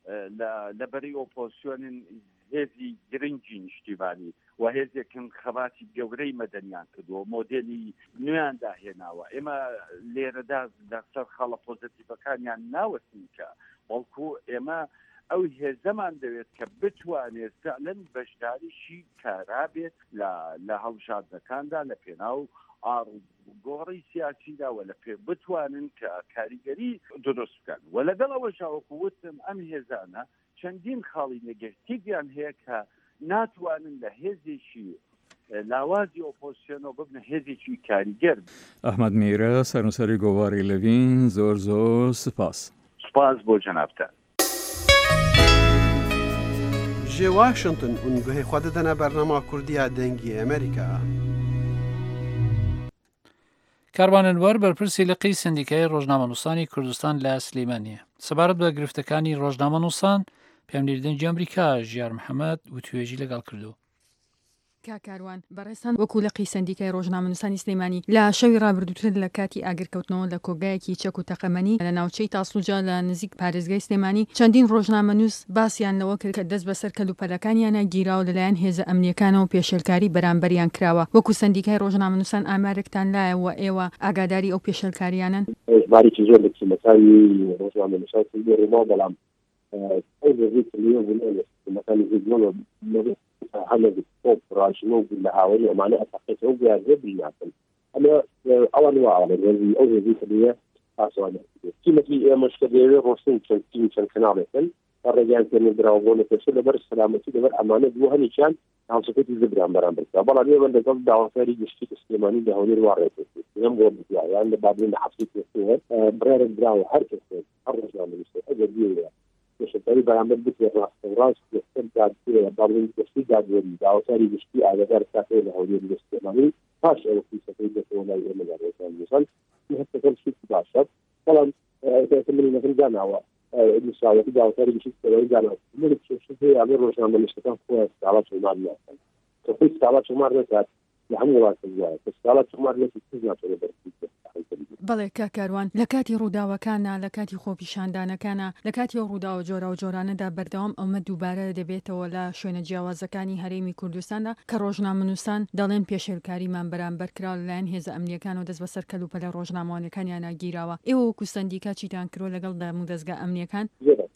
[SPEAKER 3] لە بەری ئۆپۆزیسیۆنن هێزی گرنگی نیشتیوانی و هێزێکن خەباتی گەورەی مەدەنیان کردووە مۆدێلی نوێیان داهێناوە. ئێمە لێرەدا لەسەر خەڵە پۆزیتیڤەکانیان ناوەستین کە بەڵکو ئێمە ئەو هێزەمان دەوێت کە بتوانێت فعلەن بەشداریشی کارابێت لە هەڵبژاردنەکاندا لە پێناو ئاڕگۆڕی سیاسیدا و لە پێ بتوانن کە کاریگەری دروست بکەن و لەگەڵەوە شاوەکو وتم ئەم هێزانە چەندین خاڵی نێگەتیڤیان هەیە کە ناتوانن لە هێزێکی لاوازی ئۆپۆزیسیۆنەوە ببنە هێزێکی کاریگەر.
[SPEAKER 17] ئەحمەد میرە سەرنووسەری گۆواری لەوین زۆر زۆر سپاس.
[SPEAKER 3] سپاس بۆ جەنابتان.
[SPEAKER 10] ji Washington û guhê xwe didine bernama Kurdiya dengî Amerîka.
[SPEAKER 1] کاروانەوەر بەرپرسی لقی سندیکای ڕۆژنامەنووسانی کوردستان لە سلەیمانیە. سەبارەت بە گرفتەکانی ڕۆژنامەنووسان پێمنیردنجی ئەمریکا ژیار محەممەد و توێژی لەگەڵ کردو.
[SPEAKER 18] کاکاروان بەڕێستان وەکو لە قیسەندیکای ڕۆژنامەنووسانی سلەیمانی لە شەوی ڕابردووتر لە کاتی ئاگرکەوتنەوە لە کۆگایەکی چەک و تەقەمەنی لە ناوچەی تاسوجا لە نزیک پارێزگای سلەیمانی چەندین ڕۆژنامەنووس باسییان لەوە کرد کە دەست بەسەر کەلوپەلەکانیانە گیراوە لەلایەن هێزە ئەمنیەکانەوە پێشێلکاری بەرامبەریان کراوە. وەکو سندیکای ڕۆژنامەنووسان ئامارێکتان لایەوە ئێوە ئاگاداری ئەو پێشێلکاریانن؟
[SPEAKER 19] بارێکی زۆر لە قسمەکانی ڕۆژنامەنووسان ڕێما بەڵام هەمە تۆپ ڕاژنەوە بوو لە هاوەری ئەمانە ئەتەقێتەوە گویاردە بیناکەن ئەمە ئەوان وا ڕێزی ئەو هێزی کردووە ئاسوانە تیمەتی ئێمەش کە دەیەوێت ڕۆشتن چەند تیم چەند کەناڵێکن تا ڕێگەیان پێ نەدراوە بۆ لەپێشە لەبەر سەلامەتی لەبەر ئەمانە دوو هەمیشیان ناوچەکەتی زبران بەرامبەر کرا بەڵام ئێمە لەگەڵ داواکاری گشتی سلێمانی لە هەولێر وا ڕێکوت ئەم بۆ بزیایان لە بابلین لە حەفتی پێوە برارێک دراوە هەر کەسێک هەر ڕۆژنامەنووسێ ئەگەر بیوە پێشەکاری بەرامبەر بکرێت ڕاستەوڕاست دابلین گشتی دادوەری داواکاری گشتی ئاگادار کاتێ لە هەولێر لە سلێمانی پاش ئەوە پیسەکەی دەکەوە لای ئێمە لە ڕۆژنامەنووسان هەستەکەم شتی باشە بەڵام من نەفرجاناوە مساواتی داواکاری گشتی سەرەوەی جاناوە من پێشەکەی ئەمە ڕۆژنامەنووسەکان خۆ ئێستاڵا چۆمار ناکەن کە خۆی ئێستاڵا چۆمار نەکات لە هەموو وڵاتە وایە کە ئێستاڵا چۆمار نەکات کەس ناتوانێت بەرپرسێت.
[SPEAKER 18] بەڵێ کاکاروان لە کاتی ڕووداوەکانە لە کاتی خۆپیشاندانەکانە لە کاتی ئەو ڕووداوە جۆرا و جۆرانەدا بەردەوام ئەمە دووبارە دەبێتەوە لە شوێنە جیاوازەکانی هەرێمی کوردستاندا کە ڕۆژنامەنووسان دەڵێن پێشێلکاریمان بەرامبەر کرا لەلایەن هێزە ئەمنیەکان و دەست بەسەر کەلوپەلە ڕۆژنامەوانەکانیانە گیراوە. ئێوە وەکو سەندیکا چیتان کرۆ لەگەڵ دەموو دەستگا ئەمنیەکان؟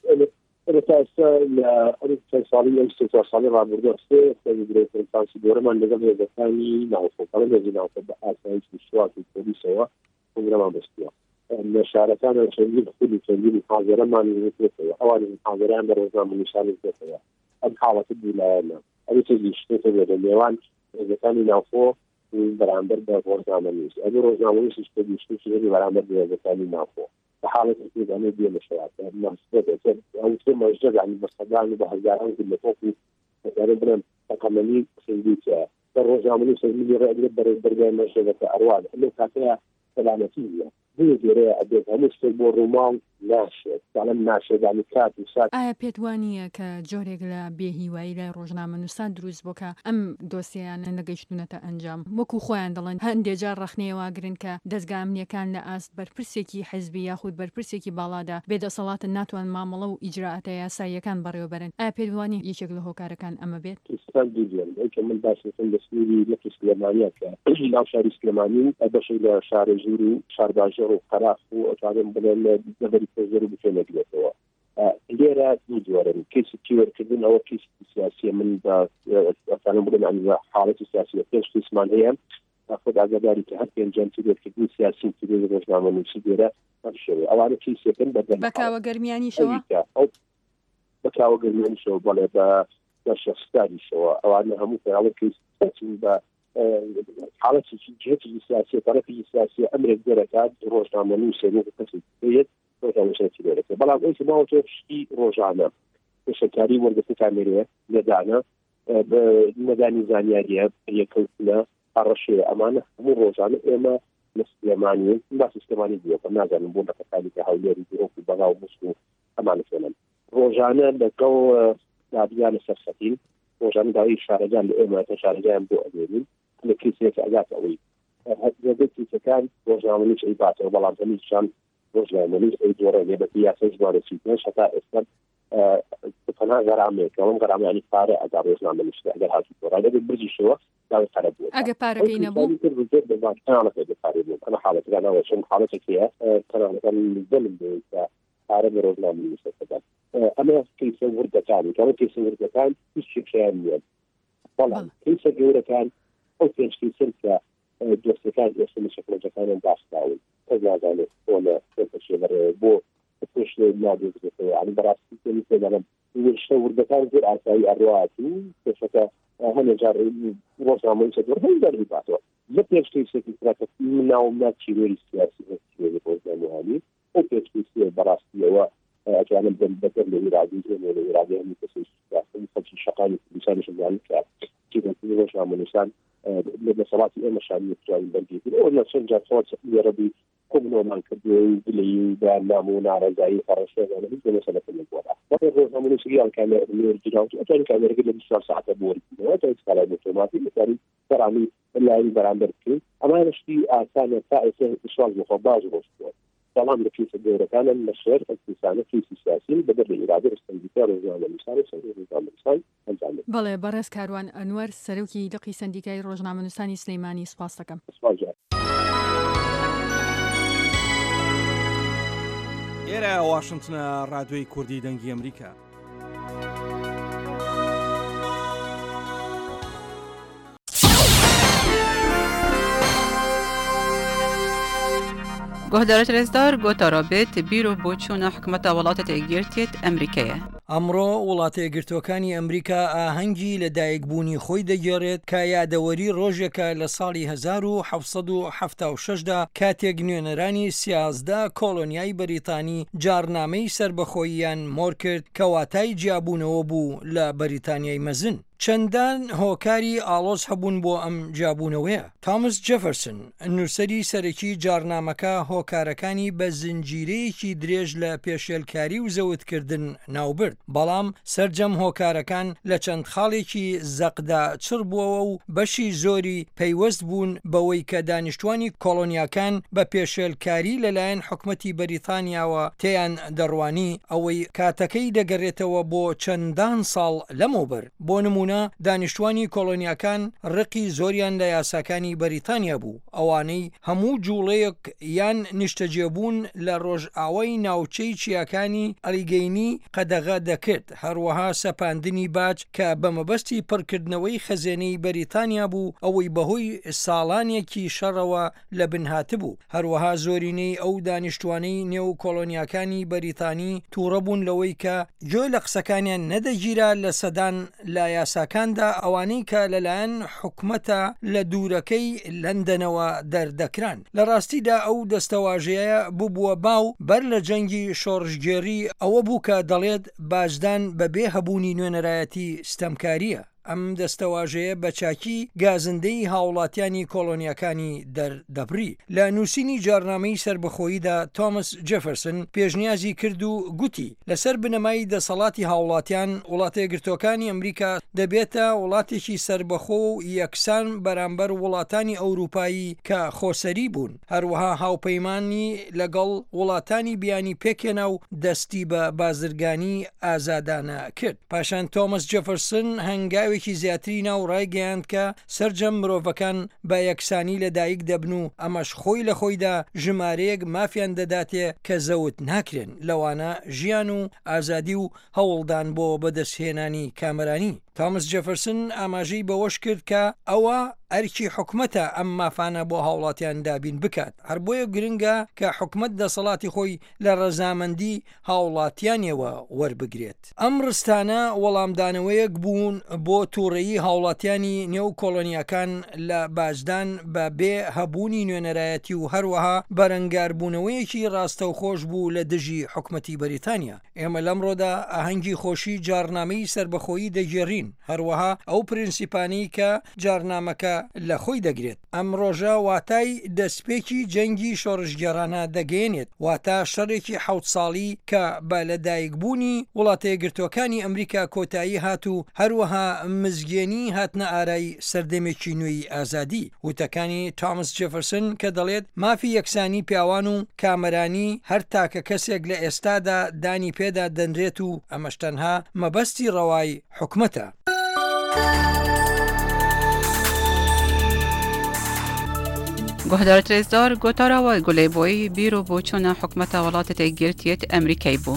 [SPEAKER 19] چەند ساڵی ئەم سێ ساڵی ڕابردووە سێ سەرگرێتەرانسی گەورەمان لەگەڵ هێزەکانی ناوخۆکەڵە هێزی ناوخۆ بە ئاسایشی سوات و پۆلیسەوە پرۆگرامان بەستووە لە شارەکانە چەندین خود و چەندین محاضرەمان وێتەوە ئەوان محاضرەیان بە ڕۆژنامەنووسانی وێتەوە ئەم حاڵەتە دوولایەنە ئەوی چەندی شتێکە بێت لە نێوان هێزەکانی ناوخۆ بەرامبەر بە ڕۆژنامەنووس ئەبێ ڕۆژنامەنووسی شتێکی شتێکی هەبێ بەرامبەر بە هێزەکانی ناوخۆ بە حاڵەتێکی دانێ بێ لە شەواتە ئەو سێ مەژدە یعنی بە سەدان و بە هەزاران لە تۆپی هەزارە بنەن تقمني سيديك الرجال سيدي رأي برنامج أرواد إنه كاتها سلامتية هي جري أبيض همش تبور رومان ناشد تعلم ناشد يعني كات وسات
[SPEAKER 18] ئایا پێت وانە کە جۆرێک لە بێهیوایی لای ڕۆژنامەنووسان دروست بۆ کە ئەم دۆسییانە نەگەیشتونەتە ئەنجام وەکو خۆیان دەڵێن هەندێجار ڕخنەیەواگرن کە دەستگا ئەمنیەکان لە ئاست بەرپرسێکی حزبی یاخود بەرپرسێکی باڵادا بێدەسەڵاتە ناتوان مامەڵە و ئیجراعاتە یاساییەکان بەڕێوەبەرن ئایا پێت وانی یەکێک لە هۆکارەکان ئەمە بێت
[SPEAKER 19] من باشتر دەستوری لەکی سلێمانیە کە ناو شاری سلێمانی بەشی لە شارە ژوور و شارباژێر و قەراف و ئەتوانن بڵێن لەبەری پێزەر و بتێنەگرێتەوە لێرە دوو جۆرن کەسی کیوەرکردن ئەوە کەسی سیاسی من ئەتوانم بڵێن ئەنی حاڵەتی سیاسی پێنج قسمان هەیە خۆت ئاگاداری کە هەر پێنجەم کردن سیاسی کردن ڕۆژنامەنووسی لێرە هەرشەوێ ئەوانە کەسێکن
[SPEAKER 18] بەکاوە گەرمیانیشەوە
[SPEAKER 19] بەکاوە گەرمیانیشەوە بەڵێ بە بە شخصداریشەوە ئەوانە هەموو پێڵە کەسی بە حالەتی جهتی سیاسی طرفی سیاسی ئەمرێک دەرەکات ڕۆژنامەنووس کەسی بێت ڕۆژنامەنووسی دەرەکات بەڵام ئەوی ماوەتۆ شتی ڕۆژانە پێشەکاری وەرگرتن کامێرەیە لەدانە نەدانی زانیاریە یەکەوتنە ئەڕەشێ ئەمانە هەموو ڕۆژانە ئێمە لە سلێمانیین با سیستەمانی دیوە نازانم بۆ نەقەکانی کە هەولێری دیرۆک و بەغا و موسک و ئەمانە فێنن ڕۆژانە لەگەڵ دادیان لەسەر سەتین ڕۆژانە داوای شارەجان لە ئێمە تا شارەجان بۆ ئەدێنین لە کیسێکە ئەگات ئەوەی هەرگەدە کیسەکان ڕۆژنامەنووس ئەیباتەوە بەڵام هەمیشان ڕۆژنامەنووس ئەی دۆڕێنێ بە یاسای ژمارە سی پێنج هەتا ئێستا تەنها غەرامەیەکە ئەوم غەرامەیانی پارە ئەدا ڕۆژنامەنووس ئەگەر هاتووە ڕادەبێت برجیشەوە داوای پارە بووە
[SPEAKER 18] ئەگە پارەکەی نەبوو
[SPEAKER 19] کەناڵەکە پارە بوو ئەمە حاڵەتەکانەوە چۆن حاڵەتێکەیە کەناڵەکان دڵم بێت کە پارە بە ڕۆژنامەنووسەکەدان ئەمە کەیسە وردەکانی کەمە کەیسە وردەکان هیچ شیان نیە بەڵام کەیسە گەورەکان ئەو پێنج کەیسن کە دۆستەکان ئێستا لە شەکلەکانیان باسراون کەس نازانێت بۆنە بۆ پێش نادێتەوە ئەنی بەڕاستی پێدەڵم شتە وردەکان زۆر ئاسایی ئەڕوات و پێشەکە هەنێ جار ڕۆژنامەنووسە زۆر هەی دەرباتەوە لە پێش کەیسێکی تراکە ناومات چیرۆری سیاسی هەستی ڕۆژنامەوانی ئەو پێش کەیسێ بەڕاستیەوە ئەتوانم بەر لە ئیرادی لە ئیرادی هەموو کەسی سیاسی خەڵکی شەقانی کوردستانیش زانین کە چیرۆکی ڕۆژنامەنووسان لە سەڵاتی ئێمە شانی توانین بەرگێتن ئەو لە چەند جار خۆت لێرەبی کۆبنەوەمان کردووە و دلەی و بەیاننامە و ناڕێزایی فەڕەنسیەکانە هیچ مەسەلەکە نەبووە بەڵام ڕۆژنامەنووسی یان کامێرە لێوەرگیراوە ئەتوانین کامێرەکە لە بیست و چوار ساعتە بۆ وەرگیرەوە تا ئێستاڵای ئۆتۆماتیک دەتوانین بەڕانی لایەنی بەرامبەر بکەین ئەمانە شتی ئاسانە تا ئێستا ئیشواز بۆ خۆ باش ڕۆشتووە بەڵام لە کیسە گەورەکانە لەشێر ئەکسیسانە کیسی سیاسی بەدەر لە ئیرادە ڕستەندیکە ڕۆژنامەنووسان و سەر ڕۆژنامەنووسان ئەنجام بدەن.
[SPEAKER 18] بەڵێ بەڕێز کاروان ئەنوەر سەرۆکی لقی سەندیکای ڕۆژنامەنووسانی سلەیمانی سوپاس دەکەم.
[SPEAKER 20] ئێرە واشنگتنە ڕادیۆی کوردی دەنگی ئەمریکا.
[SPEAKER 21] گۆهدارە رێزدار گۆتارابێت بیرۆ بۆ چوونە حکومەتە وڵاتە یەکگرتوێت ئەمریکایە.
[SPEAKER 22] ئەمڕۆ وڵاتە یەکگرتوەکانی ئەمریکا ئاهەنگی لە دایکبوونی خۆی دەگێڕێت کە یادەوەری ڕۆژێکە لە ساڵی هەزار و حەڤسەد و حەڤتا و شەشدا کاتێک نوێنەرانی سیازدە کۆلۆنیای بەریتانی جارنامەی سربەخۆییان مۆر کرد کە واتای جیابوونەوە بوو لە بەریتانیای مەزن. چەندان هۆکاری ئاڵۆز هەبوون بۆ ئەم جیابوونەوەیە. تامس جەفەرسن نووسەری سەرەکی جارنامەکە هۆکارەکانی بە زنجیرەیەکی درێژ لە پێشێلکاری و زەوتکردن ناوبرد، بەڵام سەرجەم هۆکارەکان لە چەند خاڵێکی زەقدا چڕ بووەوە و بەشی زۆری پەیوەست بوون بەوەی کە دانیشتوانی کۆلۆنیاکان بە پێشێلکاری لەلایەن حکومەتی بەریتانیاوە تێیان دەڕوانی ئەوەی کاتەکەی دەگەڕێتەوە بۆ چەندان ساڵ لەمەوبەر. بۆ نمونە دانیشتوانی کۆلۆنیاکان ڕقی زۆریان لە یاساکانی بەریتانیا بوو، ئەوانەی هەموو جوڵەیەک یان نیشتەجێبوون لە ڕۆژئاوای ناوچەی چیاکانی ئەلیگەینی قەدەغە دەکرد، هەروەها سەپاندنی باج کە بەمەبەستی پڕکردنەوەی خەزێنەی بەریتانیا بوو ئەوەی بەهۆی ساڵانێکی شەڕەوە لە بنهاتە بوو. هەروەها زۆرینەی ئەو دانیشتوانەی نێو کۆلۆنیاکانی بەریتانی تووڕەبوون لەوەی کە گوێ لە قسەکانیان نەدەگیرا لە سەدان لە یاساکاندا ئەوانەی کە لەلایەن حکومەتە لە دوورەکەی لەندەنەوە دەردەکران. لە ڕاستیدا ئەو دەستەواژەیە ببووە باو بەر لە جەنگی شۆڕژگێری ئەوە بوو کە دەڵێت باجدان بەبێ هەبوونی نوێنەرایەتی ستەمکاریە. ئەم دەستەواژەیە بە چاکی گازندەی هاوڵاتیانی کۆلۆنیەکانی دەردەبری. لە نووسینی جارنامەی سربەخۆییدا تۆمس جەفەرسن پێشنیازی کرد و گوتی لەسەر بنەمای دەسەڵاتی هاوڵاتیان وڵاتە یەکگرتووەکانی ئەمریکا دەبێتە وڵاتێکی سربەخۆ و یەکسان بەرامبەر وڵاتانی ئەوروپایی کە خۆسەری بوون، هەروەها هاوپەیمانی لەگەڵ وڵاتانی بیانی پێکێنا و دەستی بە بازرگانی ئازادانە کرد. پاشان تۆمس جەفەرسن هەنگاوێکی زیاتری ناو ڕایگەیاند کە سەرجەم مرۆڤەکان بە یەکسانی لەدایک دەبن و ئەمەش خۆی لە خۆیدا ژمارەیەک مافیان دەداتێ کە زەوت ناکرێن، لەوانە ژیان و ئازادی و هەوڵدان بۆ بەدەستهێنانی کامەرانی. تۆمس جەفەرسن ئاماژەی بەوەش کرد کە ئەوە ئەرکی حکومەتە ئەم مافانە بۆ هاوڵاتیان دابین بکات، هەر بۆیە گرنگە کە حکومەت دەسەڵاتی خۆی لە ڕەزامەندی هاوڵاتیانیەوە وەربگرێت. ئەم ڕستانە وەڵامدانەوەیەک بوون بۆ تووڕەیی هاوڵاتیانی نێو کۆلۆنیەکان لە باجدان بە بێ هەبوونی نوێنەرایەتی و هەروەها بەرەنگاربوونەوەیەکی ڕاستەوخۆش بوو لە دژی حکومەتی بەریتانیا. ئێمە لەمڕۆدا ئاهەنگی خۆشی جارنامەی سربەخۆیی دەگێڕین، هەروەها ئەو پرینسیپانەی کە جارنامەکە لە خۆی دەگرێت. ئەم ڕۆژە واتای دەستپێکی جەنگی شۆڕژگەڕانە دەگەێنێت، واتە شەڕێکی حەوت ساڵی کە بە لەدایکبوونی وڵاتە یەکگرتووەکانی ئەمریکا کۆتایی هات و هەروەها مزگێنی هاتنە ئارای سەردەمێکی نوێی ئازادی. وتەکانی تۆمس جەفەرسن کە دەڵێت مافی یەکسانی پیاوان و کامەرانی هەر تاکە کەسێک لە ئێستادا دانی پێدا دەنرێت و ئەمەش تەنها مەبەستی ڕەوای حکومەتە.
[SPEAKER 21] گۆهدار ترێزدار گۆتاراوە گولەیبۆی بیرۆ بۆ چۆنە حکومەتە وڵاتە یەکگرتوویەتی ئەمریکای بوو.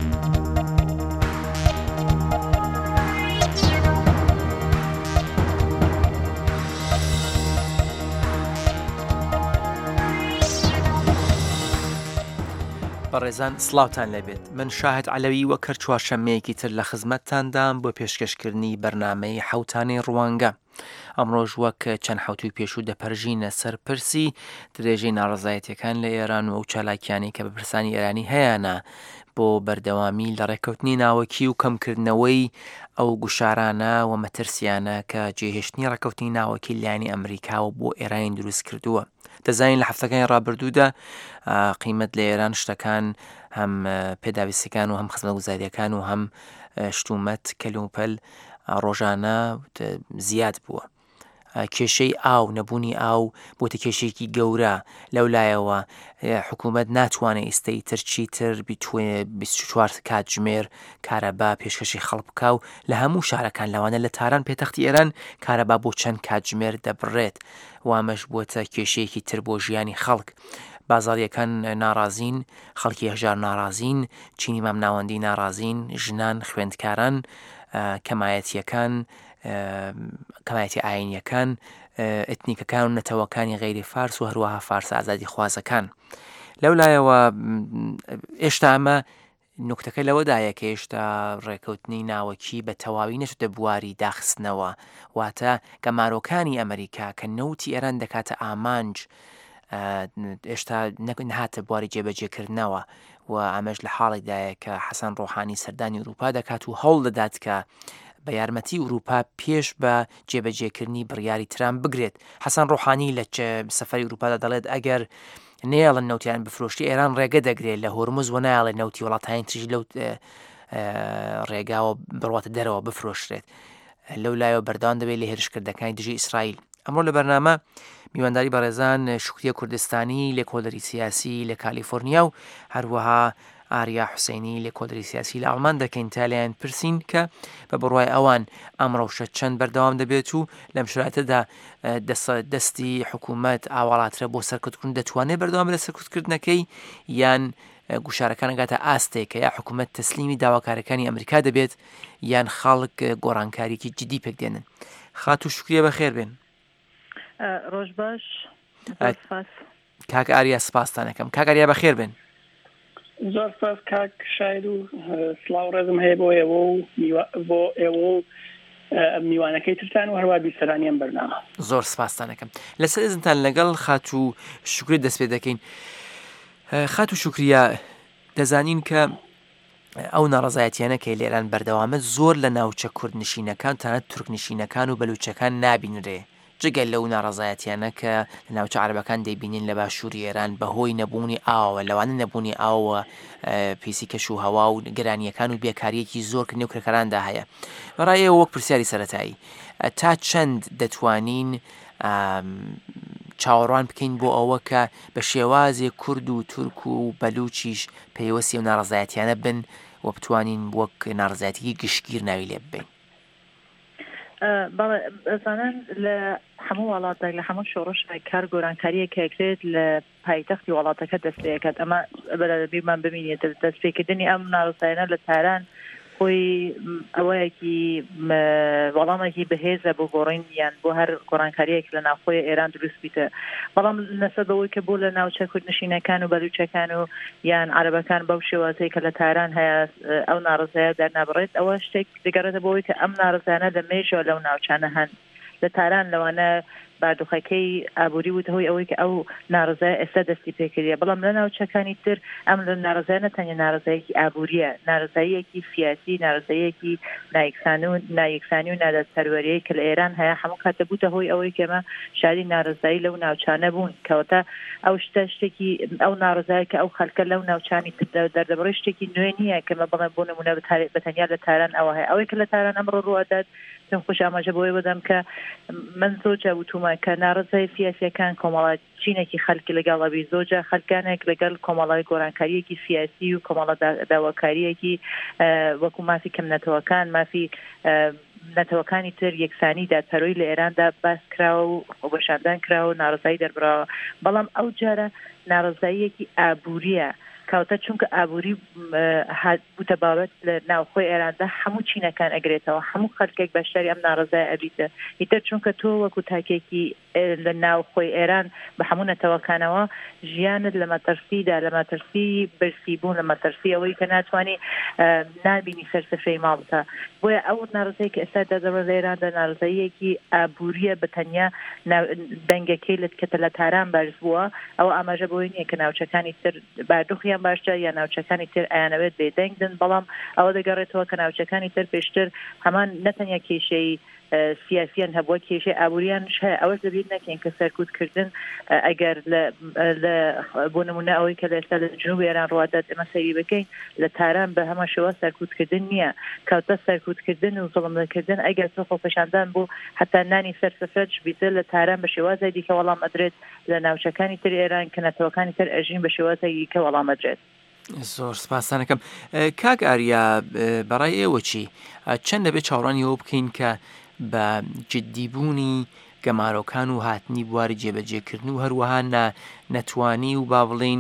[SPEAKER 2] بەڕێزان سڵاوتان لەبێت، من شاهد عەلەوی وەکەر چوارشەممەیەکی تر لە خزمەتتاندام بۆ پێشکەشکردنی بەرنامەی حەوتانی ڕوانگە. ئەمڕۆژ وەک چەند حەوتوی پێشوو دەپەرژینە سەر پرسی درێژەی ناڕزایەتیەکان لە ئێران و ئەو چالاکیانی کە بە پرسانی ئێرانی هەیەە بۆ بەردەوامی لە ڕێکەوتنی ناوەکی و کەمکردنەوەی ئەو گوشارانە و مەترسیانە کە جێهێشتنی ڕێکەوتنی ناوەکی لایانی ئەمریکا و بۆ ئێران دروست کردووە. دەزانین لە هەفتەکانی ڕابردوودا قیمەت لە ئێران شتەکان هەم پێداویستەکان و هەم خزمەتگوزاریەکان و هەم شتومەت کەلوپەل ڕۆژانە زیاد بووە. کێشەی ئاو نەبوونی ئاو بۆتە کێشێکی گەورە، لەولایەوە حکوومەت ناتوانێت ئیستەی ترچی تر بیتوێ بیست و چوار کاتژمێر کارەبا پێشکەشی خەڵک بکە و لە هەموو شارەکان لەوانە لە تاران پێتەختی ئێران کارەبا بۆ چەند کاتژمێر دەبڕێت، وامەش بووەتە کێشەیەکی تر بۆ ژیانی خەڵک. بازاڕیەکان ناڕازین، خەڵکی هەژار ناڕازین، چینی مام ناوەندی ناڕازین، ژنان خوێندکاران، کەمایەتیەکان، کەمایەتی ئاینیەکان، ئەتنیکەکان و نەتەوەکانی غەیری فارس و هەروەها فارسە ئازادی خوازەکان. لەولایەوە ئێشتا ئەمە نوکتەکە لەوەدایە کە ئێشتا ڕێکەوتنی ناوەکی بە تەواوی نەچێتە بواری داخستنەوە، واتە گەمارۆکانی ئەمریکا کە نەوتی ئێران دەکاتە ئامانج ئێشتا نەهاتە بواری جێبەجێکردنەوە و ئەمەش لە حاڵێکدایە کە حەسەن ڕۆحانی سەردانی ئوروپا دەکات و هەوڵ دەدات کە بە یارمەتی ئوروپا پێش بە جێبەجێکردنی بڕیاری ترامپ بگرێت. حەسەن ڕۆحانی لە سەفەری ئوروپادا دەڵێت ئەگەر نێڵن نەوتیان بفرۆشتی ئێران ڕێگە دەگرێت لە هۆرمز و نایڵێ نەوتی وڵاتانی تریش لەو ڕێگاوە بڕواتە دەرەوە بفرۆشرێت. لەو لایەوە بەردەوام دەبێت لە هێرشکردەکانی دژی ئیسرائیل. ئەمڕۆ لە بەرنامە میوانداری بەڕێزان شکریە کوردستانی لێکۆڵەری سیاسی لە کالیفۆرنیا و هەروەها ئاریا حوسینی لێکۆڵەری سیاسی لە ئەڵمان دەکەین تا لایەن پرسین کە بە بڕوای ئەوان ئەم ڕەوشە چەند بەردەوام دەبێت و لەم شرایطەدا دەستی حکوومەت ئاوەڵاترە بۆ سەرکەوتکردن دەتوانێت بەردەوام لە سەرکەوتکردنەکەی یان گوشارەکان ئەگاتە ئاستێک کە یا حکوومەت تەسلیمی داواکارەکانی ئەمریکا دەبێت یان خەڵک گۆڕانکاریکی جدی پێک دێنن. خات و شکریە بەخێر بێن.
[SPEAKER 21] ڕۆژ باش
[SPEAKER 2] کاک ئاریا سپاسانەکەم. کاک ئاریا بەخێر بێن.
[SPEAKER 6] زۆر سپاس کاک شاید و سڵاو ڕێزم هەیە بۆ ئێوە و بۆ ئێوە و میوانەکەی ترتان و هەروە بیسەرانیان بەرنامە.
[SPEAKER 2] زۆر سپاسانەکەم. لەسەر ئێزنتان لەگەڵ خات و شکری دەست پێ دەکەین. خات و شکریە دەزانین کە ئەو ناڕزایەتیانە کە لێران بەردەوامە زۆر لە ناوچە کوردنشینەکان تەنەت تورکنشینەکان و بەلوچەکان نابینرێ جگەل لەو ناڕزایەتیانە کە لە ناوچە عەرەبەکان دەیبینین لە باشووری ئێران بەهۆی نەبوونی ئاوە لەوانە نەبوونی ئاوە پیسی کەش و هەوا و گرانیەکان و بێکاریەکی زۆر کردنی و کرێکەراندا هەیە بەڕای ئێوە وەک پرسیاری سەرەتایی تا چەند دەتوانین چاوەڕوان بکەین بۆ ئەوە کە بە شێوازێ کورد و تورک و بەلوچیش پەیوەستی و ناڕزایەتیانە بن و بتوانین وەک ناڕزایەتی گشتگیر ناوی لێ ببین
[SPEAKER 7] بەزانان لە هەموو وڵاتێک لە هەموو شۆڕشێک کار گۆرانکاریە کەکرێت لە پایتەختی وڵاتەکە دەستپێکات ئەمە بەرەبیرمان ببینێت دەستپێکردنی ئەم ناڕزایانە لە تاران خۆی ئەوەیەکی وەڵامێکی بەهێزە بۆ گۆڕین یان بۆ هەر گۆڕانکاریەک لە ناوخۆی ئێران دروست بیتە بەڵام لەسەر بەوەی کە بۆ لە ناوچە کوردنشینەکان و بەلوچەکان و یان عەرەبەکان بەو شێوازەی کە لە تاران هەیە ئەو ناڕزایە دەرنابڕێت ئەوە شتێک دەگەڕێتە بۆەوەی کە ئەم ناڕزانە لە مێژەوە لەو ناوچانە هەن لە تاران لەوانە بادوخەکەی ئابووری وتەهۆی ئەوەی کە ئەو ناڕزای ئێستا دەستی پێکردە بەڵام لە ناوچەکانی تر ئەم لە ناڕزایە نەتەنیا ناڕزایەکی ئابووریە ناڕزاییەکی سیاسی ناڕزایەکی نایەکسانی و نایەکسانی و نادەستپەروەریەی کە لە ئێران هەیە هەموو کاتە بووتە هۆی ئەوەی کەمە شاری ناڕزایی لەو ناوچانە بوون کەواتە ئەو شتە شتێکی ئەو ناڕزایە کە ئەو خەڵکە لەو ناوچانی دەردەبڕی شتێکی نوێ نییە کەمە بڵێن بۆ نمونە بەتەنیا لە تاران ئەوە هەیە ئەوەی کە لە تاران ئەمڕۆ ڕوادات خوش ئاماژە بۆی بدەم کە من زۆجە وتومە کە ناڕزای سیاسیەکان کۆمەڵات چینێکی خەڵکی لەگەڵەبی زۆجە خەلکانێک لەگەڵ کۆمەڵای گۆرانکاریەکی سیاسی و کۆمەڵە داواکاریەکی وەکو مافی کەم نەتەوەکان مافی نەتەوەکانی تر یەکسانی دادپەروەی لە ئێراندا باس کراوە و ڕۆبەشاندان کراوە و ناڕزایی دەربراوە بەڵام ئەو جارە ناڕزاییەکی ئابووریە کەواتە چونکە ئابووری بوتە بابەت لە ناوخۆی ئێراندا هەموو چینەکان ئەگرێتەوە هەموو خەڵکێک بەشداری ئەم ناڕزای ئەبیتە ئیتر چونکە تۆ وەکو تاکێکی لە ناوخۆی ئێران بە هەموو نەتەوەکانەوە ژیانت لە مەترسیدا لە مەترسی برسی بوون لە مەترسی ئەوەی کە ناتوانانی نابینی سەرسفرەی ماڵتە بۆیە ئەو ناڕزەی کە ئێستا دەدەبڕێت لە ئێراندا ناڕزاییەکی ئابووریە بەتەنیا دەنگەکەی لە کەتە لە تاران بەرز بووە ئەو ئاماژە بۆی نییە کە ناوچەکانی تر بادوخیان باشتر یا ناوچەکانی تر ئایانەوێت بێدەنگدن بەڵام ئەوە دەگەڕێتەوە کە ناوچەکانی تر پێشتر هەمان نەتەنیا کێشەی سیاسیان هەبووە کێشەی ئابووریانش هەیە ئەوەش دەبێت نەکەین کە سەرکوتکردن ئەگەر لە بۆ نمونە ئەوەی کە لە ئێستا لە جنوب ئێران ڕوادات ئێمە سەیری بکەین لە تاران بە هەمە شێوە سەرکوتکردن نییە کەواتە سەرکوتکردن و زوڵمکردن ئەگەر تۆ خۆپەشاندان بوو حتا نانی سەرسەفرەتش بیتر لە تاران بە شێوازای دیکە وەڵام ئەدرێت لە ناوچەکانی تر ئێران کە نەتەوەکانی تر ئەژین بە شێوازای دیکە وەڵام ئەدرێت
[SPEAKER 2] زۆر سپاسانەکەم کاک ئاریا بەڕای ئێوە چی چەند دەبێت چاوەڕوانی ئەوە بکەین کە بە جددیبوونی گەمارۆکان و هاتنی بواری جێبەجێکردن و هەروەها نەتوانی و با بڵین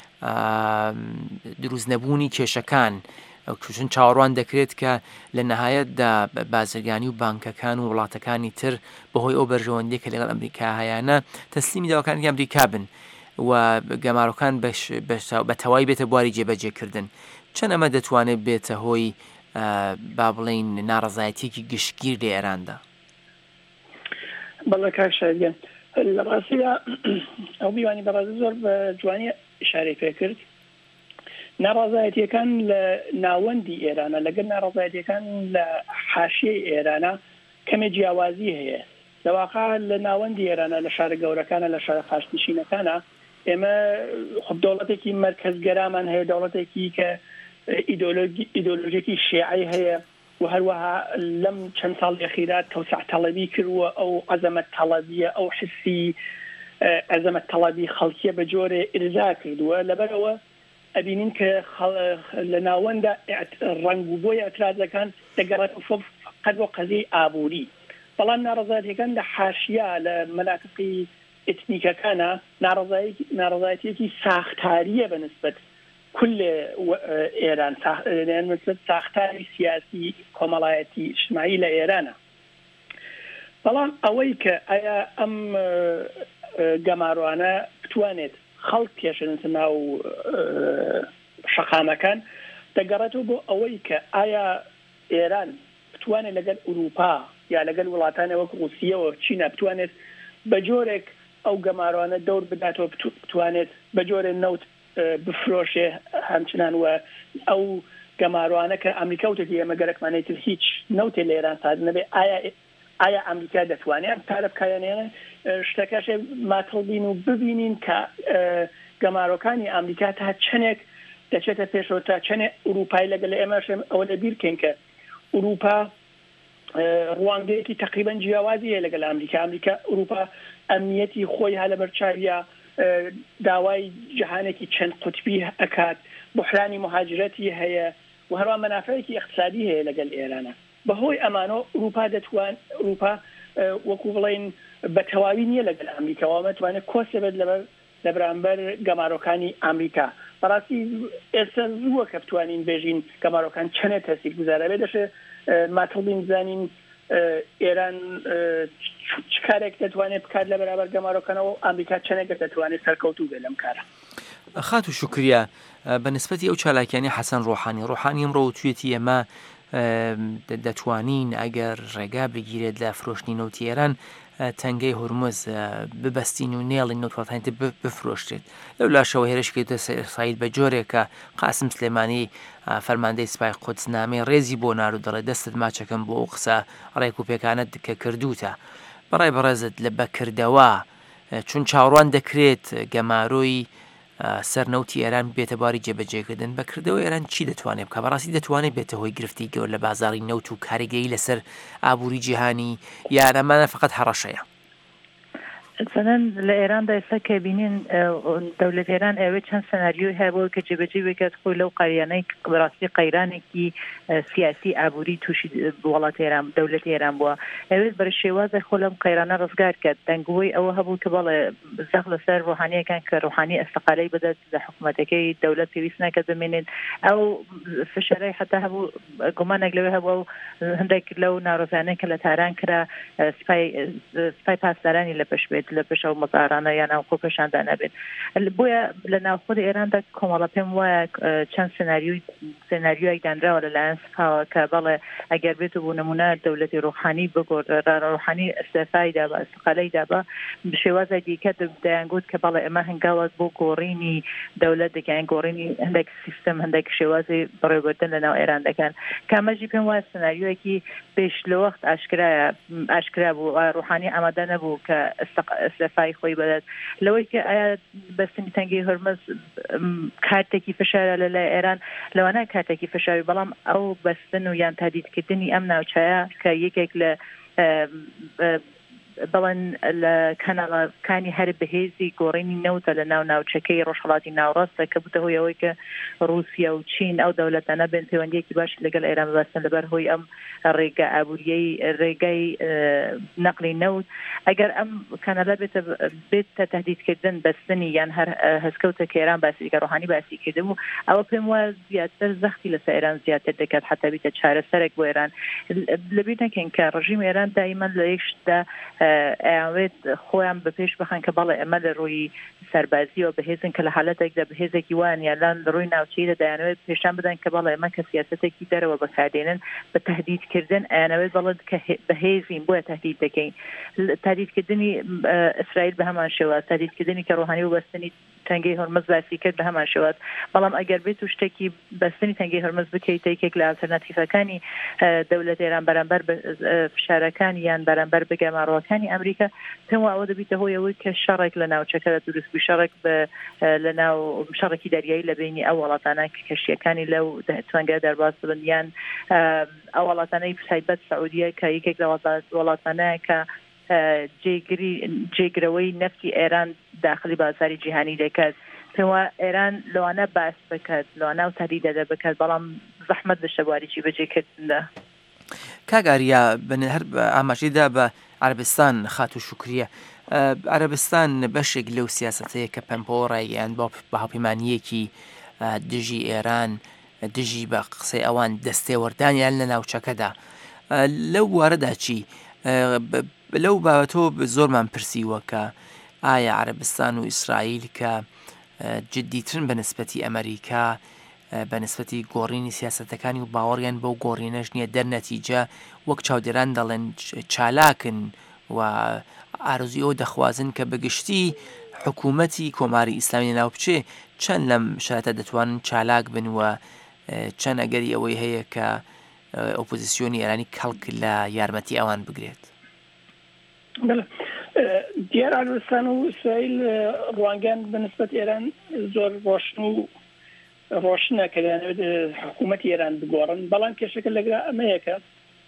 [SPEAKER 2] دروست نەبوونی کێشەکان کوشن چاوەڕوان دەکرێت کە لە نەهایەتدا بازرگانی و بانکەکان و وڵاتەکانی تر بەهۆی ئەو بەرژەوەندی کە لەگەڵ ئەمریکا هەیەە تەسلیمی داواکانی ئەمریکا بن و گەمارۆکان بە تەواوی بێتە بواری جێبەجێکردن چەند ئەمە دەتوانێت بێتە هۆی با بڵین ناڕزایەتێکی گشتگیر لە ئێراندا
[SPEAKER 6] بەڵێ کاک شایگەن لە ڕاستیدا ئەو میوانی بەڕاستی زۆر بە جوانی ئشارەی پێکرد ناڕزایەتیەکان لە ناوەندی ئێرانە لەگەر ناڕزایەتیەکان لە حاشیەی ئێرانە کەمێ جیاوازی هەیە لەواقع لە ناوەندی ئێرانە لە شارە گەورەکانە لە شارە خاشنشینەکانە ئێمە خب دەوڵەتێکی مەرکەزگەرامان هەیە دەوڵەتێکی کە ئیدۆلۆژیەکی شیعی هەیە و هەروەها لەم چەند ساڵ ئەخیرات تەوسع تەڵەبی کردووە ئەو عەزەمەت تەڵەبیە ئەو حسی عەزەمەت تەڵەبی خەڵکیە بە جۆرێ ئرزا کردووە لەبەرەوە ئەبینین کە لە ناوەندا ڕنگ و بۆی ئەترازەکان دەگەڕێت قەت بۆ قەزەی ئابووری بەڵام ناڕزایەتیەکان لە حاشیە لە مەناطقی ئتنیکەکانە ناڕزایەتیەکی ساختاریە بەنسبەت كل إيران يعني مثل ساختاری سیاسی کۆمەڵایەتی اجتماعی لە ئێرانە بەڵام ئەوەی کە ئایا ئەم گەماروانە بتوانێت خەڵک کێشن ناو شەقامەکان دەگەڕێتەوە بۆ ئەوەی کە ئایا ئێران بتوانێت لەگەڵ ئوروپا یا لەگەڵ وڵاتانە وەک رووسیەوە چینە بتوانێت بە جۆرێک ئەو گەماروانە دەور بداتەوە بتوانێت بە جۆرێک نەوت بفرۆشێ همچنان و ئەو گەماروانە کە ئەمریکا وتێتی ئێمە گەرەکمانێتتر هیچ نەوتێ لە ئێران ساز نەبێ ئایا ئایا ئەمریکا دەتوانێت کارە بکایانێنە شتەکەشێ ماتڵبین و ببینین کە گەمارۆکانی ئەمریکا تا چەندێک دەچێتە پێشەوە تا چەندێک ئوروپای لەگەل ئێمەش ئەوە لە بیرکەین کە ئوروپا ڕوانگەیەکی تقریبا جیاوازی هەیە لەگەل ئەمریکا ئەمریکا ئوروپا ئەمنیەتی خۆی هە لە بەرچاویە داوای جیهانێکی چەند قوتبی ئەکات بحرانی مهاجرەتی هەیە و هەروە مەنافعێکی اقتصادی هەیە لەگەل ئێرانە بەهۆی ئەمانە ئوروپا دەتوان ئوروپا وەکو بڵێن بە تەواوی نییە لەگەل ئەمریکاوە مەتوانێت کۆسە بێت لەبەر لە بەرامبەر گەمارۆکانی ئەمریکا بەڕاستی ئێستا زووە کە بتوانین بێژین گەمارۆکان چەندێک تەسیق گوزارە بێ دەشێت ماتڵبین بزانین ئێران چ کارێک دەتوانێت بکات لە بەرامبەر گەمارۆکانەوە ئەمریکا چەندێک دەتوانێت سەرکەوتوو بێت لەم کارە.
[SPEAKER 2] خات و شکریە بەنسبەتی ئەو چالاکیانی حەسەن ڕۆحانی ڕۆحانی ئەمڕۆ توێتی ئێمە دەتوانین ئەگەر ڕێگا بگیرێت لە فرۆشتنی نەوتی ئێران تەنگەی هورمز ببەستین و نێڵی نەوتواتانیت بفرۆشتێت لەو لاشەوە هێرشکێتە سایت بە جۆرێکە قاسم سلێمانی فەرماندەی سوپای قودسنامەی ڕێزی بۆ نار و دەڵێ دەستت ماچەکەم بۆ ئەو قسە ڕێک و پێکانت کە کردوتە بەڕای بەڕێزت لە بەکردەوە چون چاوەڕوان دەکرێت گەمارۆی سەرنەوتی ئێران بێتە باری جێبەجێکردن بەکردەوە ئێران چی دەتوانێت بکە بەڕاستی دەتوانێت بێتە هۆی گرفتی گەور لە بازاری نەوت و کاریگەری لەسەر ئابووری جیهانی یانەمانە فقط هەڕەشەیە
[SPEAKER 7] مثلا لە ئێراندا ئێستا کە بینین دەولەت ئێران ئەوێ چەند سەناریۆی هەیە بۆ کە جێبەجێ بکات خۆی لەو قەریانەی بەڕاستی قەیرانێکی سیاسی ئابووری تووشی وڵات ئێران دەولەت ئێران بووە ئەوێت بەرە شێوازە خۆ لەم قەیرانە ڕزگار کرد دەنگەوەی ئەوە هەبوو کە بەڵێ زەخ لەسەر ڕۆحانیەکان کە ڕۆحانی ئەستەقالەی بدات لە حکوومەتەکەی دەولەت پێویست ناکات بمێنێت ئەو فشارەی حتا هەبوو گومانێک لەوێ هەبوو و هەندێک لەو ناڕزانەی کە لە تاران کرا سپای پاسدارانی لە پێش بێت لە پێش ئەو مەزارانە یان ئەو خۆپێشاندا نەبێت بۆیە لە ناوخۆی ئێراندا کۆمەڵە پێم وایە چەند سناریۆی سناریۆیەک دانراوە لەلایەن سوپاوە کە بەڵێ ئەگەر بێت بوو نمونە دەولەتی ڕۆحانی بگۆڕ ڕۆحانی ئەستێفایدا بە ئەستقالەیدا بە شێوازە دیکە دەیانگوت کە بەڵێ ئەمە هەنگاوە بۆ گۆڕینی دەولەت دەکەن گۆڕینی هەندێک سیستم هەندێک شێوازی بەڕێوەبردن لەناو ئێران دەکەن کامەژی پێم وایە سناریۆیەکی پێش لە وەخت ئاشکرایە ئاشکرا بوو ڕۆحانی ئامادە نەبوو کە استعفای خۆی بدات لەوەی کە ئایا بەستنی تەنگەی هەرمەز کارتێکی فشارە لەلای ئێران لەوانە کارتێکی فشاری بەڵام ئەو بەستن و یان تادیدکردنی ئەم ناوچایە کە یەکێک لە بەڵێن لە کەناڵەکانی هەر بەهێزی گۆڕینی نەوتە لە ناو ناوچەکەی ڕۆژهەڵاتی ناوڕاستە کە بووتە هۆی ئەوەی کە رووسیا و چین ئەو دەوڵەتانە بن پەیوەندیەکی باش لەگەڵ ئێران ببەستن لەبەر هۆی ئەم ڕێگە ئابووریەی ڕێگای نەقلی نەوت ئەگەر ئەم کەنەڵە بێتە بێتە تهدیدکردن بەستنی یان هەر هەستکەوتە کە ئێران باسی کە ڕۆحانی باسی کردبوو ئەوە پێم وایە زیاتر زەختی لەسەر ئێران زیاتر دەکات حتا بیتە چارەسەرێک بۆ ئێران لەبیر نەکەین کە ڕژیم ئێران دائیمەن لە یەک شتدا ئەوێت خۆیان بەپێش بخەن کە بەڵێ ئەمە لە ڕووی سەربازیەوە بەهێزن کە لە حالەتێکدا بەهێزێکی وان یالان لە ڕووی ناوچەیدا دەیانەوێت پێشان بدەن کە بەڵێ ئەمە کە سیاسەتێکی دەرەوە بەکاردێنن بە تهدیدکردن ئەیانەوێت بەڵێ بەهێزین بۆیە تهدید دەکەین تهدیدکردنی ئیسرائیل بە هەمان شێوە تهدیدکردنی کە ڕۆحانی و بەستنی تەنگەی هەرمەز باسی کرد بە هەمان شێوە بەڵام ئەگەر بێت و شتێکی بەستنی تەنگەی هەرمەز بکەیت یەکێک لە ئالتەرناتیڤەکانی دەوڵەت ئێران بەرامبەر فشارەکانی یان بەرامبەر بەگەماڕەوەکانی ئەمریکا پێم وایە ئەوە دەبێتە هۆی ئەوەی کە شەڕێک لە ناوچەکەدا دروست بوو شەڕێک لە ناو شەڕێکی دەریایی لە بینی ئەو وڵاتانە کە کەشتیەکانی لەو توانگە دەرباز بن یان ئەو وڵاتانەی تایبەت سعودیە کە یەکێک لە وڵاتانەیە کە جێگرەوەی نەفتی ئێران داخلی بازاری جیهانی دەکات پێم وایە ئێران لەوانە باس بکات لەوانە و تهدیدەدە بکات بەڵام زەحمەت لە شەبواریی بەجێکردندا
[SPEAKER 2] کاگاریا هەر ئاماژەیدا بە عەرەبستان خات و شکریە عەرەبستان بەشێک لەو سیاسەتەیە کە پەمپۆڕای یان بە هاوپەیمانیەکی دژی ئێران دژی بە قسەی ئەوان دەستێوەردانیان لە ناوچەکەدا لەو وارەدا چی لەو بابەتەوە زۆرمان پرسیوە کە ئایا عەرەبستان و ئیسرائیل کە جددیترن بە نسبەتی ئەمریکا بە نسبەتی گۆڕینی سیاسەتەکانی و باوەڕیان بەو گۆڕینەش نییە دەرنەتیجە وەک چاودێران دەڵێن چالاکن و ئارزوی ئەو دەخوازن کە بەگشتی حکوومەتی کۆماری ئیسلامی ناوبچێ چەند لەم شارەتە دەتوانن چالاک بن و چەند ئەگەری ئەوەی هەیە کە ئۆپۆزیسیۆنی ئێرانی کەڵک لە یارمەتی ئەوان بگرێت.
[SPEAKER 6] دیار عربستان و ئیسرائیل ڕوانگەیان بەنسبەت ئێران زۆر ڕۆشن و ڕۆشنە کە دەیانەوێت حکوومەتی ئێران بگۆڕن، بەڵام کێشەکە لەگرا ئەمەیە کە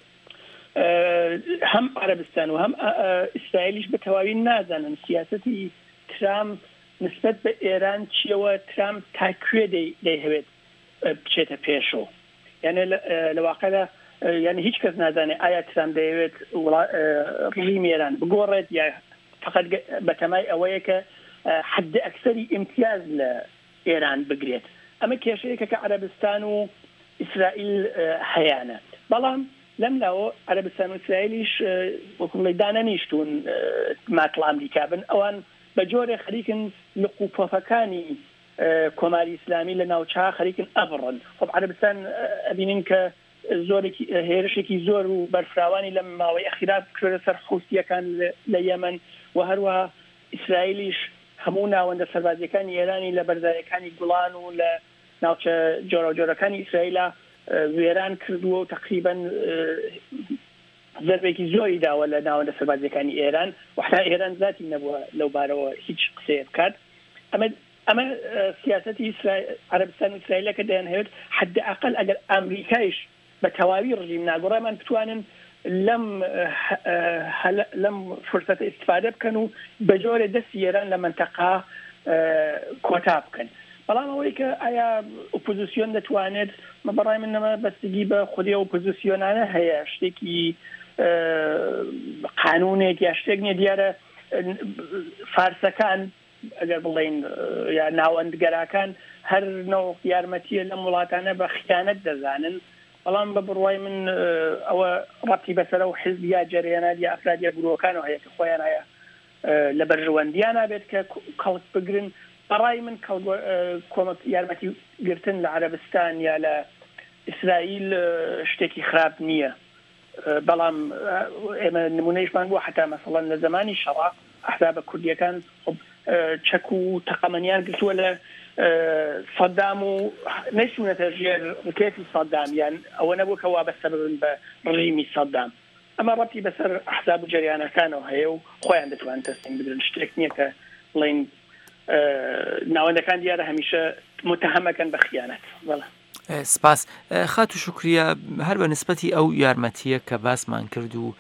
[SPEAKER 6] هەم عربستان و هەم ئیسرائیلیش بە تەواوی نازانن سیاسەتی ترامپ نسبەت بە ئێران چیەوە، ترامپ تاکوێ دەیهەوێت بچێتە پێشەوە. یعنی لە واقعدا یعنی هیچ کەس نازانێت ئایا ترامپ دەیەوێت ڕژیمی ئێران بگۆڕێت یا فقط بەتەمای ئەوەیە کە حد ئەکسەری ئیمتیاز لە ئێران بگرێت. ئەمە کێشەیەکە کە عربستان و ئیسرائیل هەیانە. بەڵام لەم لاوە عربستان و ئیسرائیلیش وەکوڵی دانەنیشتون ماتڵ ئەمریکا بن، ئەوان بە جۆرێ خەریکن لە قوپۆفەکانی کۆماری ئیسلامی لە ناوچە خەریکن ئەبڕن. خب عربستان ئەبینین کە زۆرێکی هێرشێکی زۆر و بەرفراوانی لە ماوەی ئەخیرا کردە سەر حوثیەکان لە یەمەن و هەروەها ئیسرائیلیش هەموو ناوەندە سەربازیەکانی ئێرانی لە بەرزایەکانی گوڵان و لە ناوچە جۆرە جۆرەکانی ئیسرائیلە وێران کردووە و تقریبا زەربێکی زۆری داوە لە ناوەندە سەربازیەکانی ئێران و حتا ئێران ذاتی نەبووە لەو بارەوە هیچ قسەیە بکات. ئەمە ئەمە سیاسەتی عربستان و ئیسرائیلەکە دەیانهەوێت حداقل ئەگەر ئەمریکایش بە تەواوی ڕژیم ناگۆڕایمان بتوانن لەم لەم فرسەتە ئیستفادە بکەن و بە جۆرە دەستی ئێران لە منتەقا کۆتا بکەن. بەڵام ئەوەی کە ئایا ئۆپۆزیسیۆن دەتوانێت، مە بەڕای من نەمە بەستگی بە خودی ئۆپۆزیسیۆنانە هەیە، شتێکی قانونێک یا شتێک نیە. دیارە فارسەکان ئەگەر بڵێن یا ناوەندگەراکان هەر نەوە یارمەتیە لەم وڵاتانە بە خیانەت دەزانن، بەڵام بە بڕوای من ئەوە ڕەتی بەسەر و حزب یا جەریانات یا ئەفراد یا گرۆکانەوە هەیە کە خۆیان هەیە لە بەرژەوەندیان نابێت کە کەڵک بگرن. بەڕای من کۆمەک یارمەتی گرتن لە عربستان یا لە ئیسرائیل شتێکی خراپ نییە، بەڵام ئێمە نمونەیشمان بووە حتا مەسەڵەن لە زمانی شەڕا ئەحزابە کوردیەکان چەک و تەقەمەنیان گرتووە لە سەدام و نەیچوونەتە ژێر ڕکێتی سەدام، یان ئەوە نەبوو کە وابەستە ببن بە ڕژیمی سەدام. ئەمە ڕەتی بەسەر ئەحزاب و جەریانەکانەوە هەیە و خۆیان دەتوانن تەسلیم بدرن. شتێک نییە کە بڵێن ناوەندەکان دیارە هەمیشە متهمەکەن بە خیانەت. بەڵێ
[SPEAKER 2] سپاس. خات و شکریە هەر بە نسبەتی ئەو یارمەتیە کە باسمان کرد و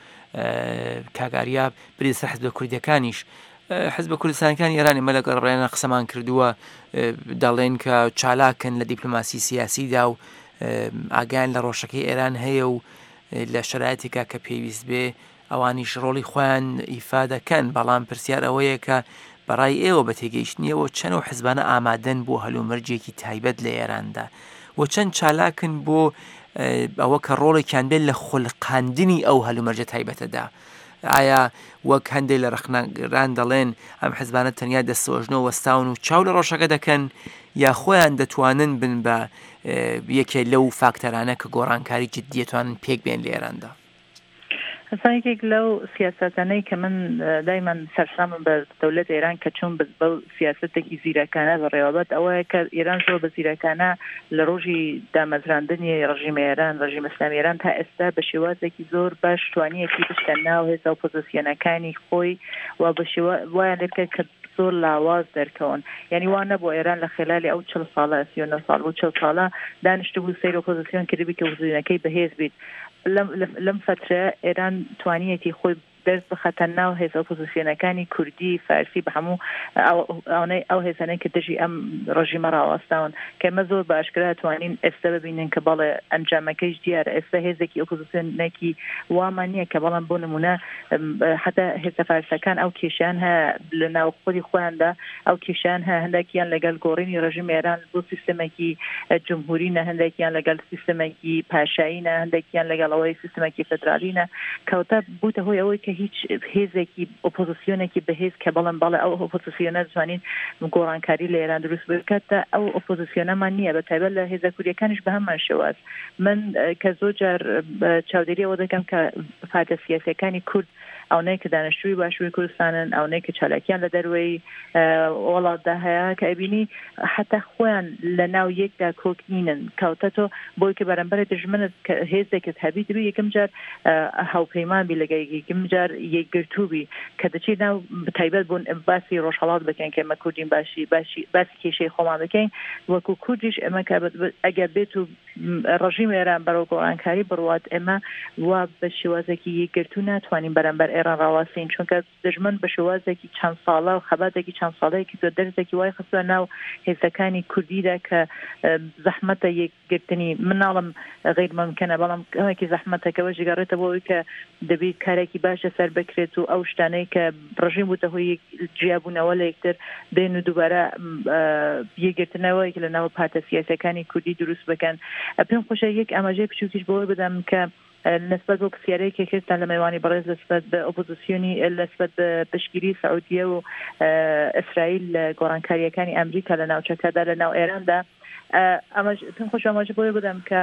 [SPEAKER 2] کاگاریا بری سەر حزب کوردیەکانیش، حزب کوردستانەکانی ئێرانی مە لەگەڵ ڕێنە قسەمان کردووە دەڵێن کە چالاکن لە دیپلۆماسی سیاسیدا و ئاگیان لە ڕۆژەکەی ئێران هەیە و لە شرایەتێکا کە پێویست بێ ئەوانیش ڕۆڵی خۆیان ئیفا دەکەن. بەڵام پرسیار ئەوەیە کە بەڕای ئێوە بە تێگەیشتنیەوە چەند و حزبانە ئامادەن بۆ هەلومەرجێکی تایبەت لە ئێراندا و چەند چالاکن بۆ ئەوە کە ڕۆڵێکیان بێت لە خولقاندنی ئەو هەلومەرجە تایبەتەدا. ئایا وەک هەندێک لە ڕخنەگران دەڵێن ئەم حزبانە تەنیا دەستەوەژنەوە وەستاون و چاو لە ڕۆژەکە دەکەن، یا خۆیان دەتوانن بن بە یەکێ لەو فاکتەرانە کە گۆڕانکاری جددیەتوانن پێک بێن لە ئێراندا؟
[SPEAKER 7] هەسانێکێک لەو سیاسەتانەی کە من دایمان سەرسامم بە دەولەت ئێران کە چوون بە سیاسەتێکی زیرەکانە بە ڕێوەبەت ئەوەیە کە ئێران زۆر بە زیرەکانە لە ڕۆژی دامەزراندنی ڕژیمە ئێران ڕژیم ئیسلامی ئێران تا ئێستا بە شێوازێکی زۆر باش توانیەتی بشتە ناو هێزە ئۆپۆزیسیۆنەکانی خۆی و بە شێوە وایان لێ بکەن کە زۆر لاواز دەرکەون. یعنی وان نەبوو ئێران لە خلالی ئەو چل ساڵە سی و نۆ ساڵ بۆ چل ساڵە دانیشتبوو سەیر ئۆپۆزیسیۆن کردبی کە وزیرەکەی بەهێز بیت. لەم فترە ئێران توانیەتی خۆی دەست بخەتە ناو هێزە ئۆپۆزیسیۆنەکانی کوردی فارسی بە هەموو ئەوەی ئەو هێزانەی کە دژی ئەم ڕژیمە ڕاوەستاون کە ئێمە زۆر باشکرا توانین ئێستا ببینن کە بەڵێ ئەنجامەکەیش دیارە. ئێستا هێزێکی ئۆپۆزیسیۆنێکی وامان نییە کە بەڵام بۆ نمونە حتا هێزە فارسەکان ئەو کێشیان هەیە لە ناو خۆی خۆیاندا، ئەو کێشیان هەیە هەندێکیان لەگەڵ گۆڕینی ڕژیمی ئێران بۆ سیستەمێکی جمهورینە، هەندێکیان لەگەڵ سیستەمێکی پاشاییە، هەندێکیان لەگەڵ ئەوەی سیستەمێکی فدرالینە. کەوتە بووتە هۆی ئەوەی کە هیچ هێزێکی ئۆپۆزیسیۆنێکی بەهێز کە بەڵام بەڵێ ئەو ئۆپۆزیسیۆنە دەتوانین گۆڕانکاری لە ئێران دروست بکاتە ئەو ئۆپۆزیسیۆنەمان نییە، بە تایبەت لە هێزە کوردیەکانیش بە هەمان شێواز. من کە زۆر جار چاودێری ئەوە دەکەم کە پارتە سیاسیەکانی کورد ئەوەی کە دانیشتووی باشووری کوردستانن ئەوەی کە چالاکیان لە دەروەی وڵاتدا هەیە کە ئەبینی حتا خۆیان لە ناو یەکدا کۆکنینن کەوتە تۆ بۆی کە بەرەمبەر دژمنت هێزێکت هەبی دەبی یەکەم جار هاوپەیمان بی لەگەی یەکەم جار یەکگرتووبی کە دەچێت ناو تایبەت بوون باسی ڕۆژهەڵات بکەین کە ئێمە کوردین باشی باشی باسی کێشەی خۆمان بکەین وەکو کوردیش ئێمە ئەگەر بێت و ڕژیم ئێران بەرەو گۆڕانکاری بڕوات ئێمە وا بە شێوازێکی یەکگرتوو ناتوانین بەرەمبەر ئێران ڕاوەستین چونکە دژمن بە شێوازێکی چەند ساڵە و خەباتێکی چەند ساڵەیەکی تۆ دەرزێکی وای خستووە ناو هێزەکانی کوردیدا کە زەحمەتە یەکگرتنی مناڵم غیر ممکنە بەڵام ئەوێکی زەحمەتەکەەوە ژگەڕێتە بۆی کە دەبێت کارێکی باشە سەر بکرێت و ئەو شتانەی کە ڕژیم بووتە هۆی جیابوونەوە لە یەکتر دێن و دووبارە یەکگرتنەوەی لە ناو پارتە سیاسەکانی کوردی دروست بکەن. پێم خۆشە یەک ئاماژەی بچووکیش بۆی بدەم کە نسبت بۆ پرسیارەیەکی کردتان لە میوانی بەڕێز لەسبەت بە ئۆپۆزیسیۆنی لەسبەت بە پشگیری سعودیە و ئیسرائیل لە گۆڕانکاریەکانی ئەمریکا لە ناوچەکەدا لە ناو ئێراندا ئەمەش پێم خۆش ئاماژە بۆی بدەم کە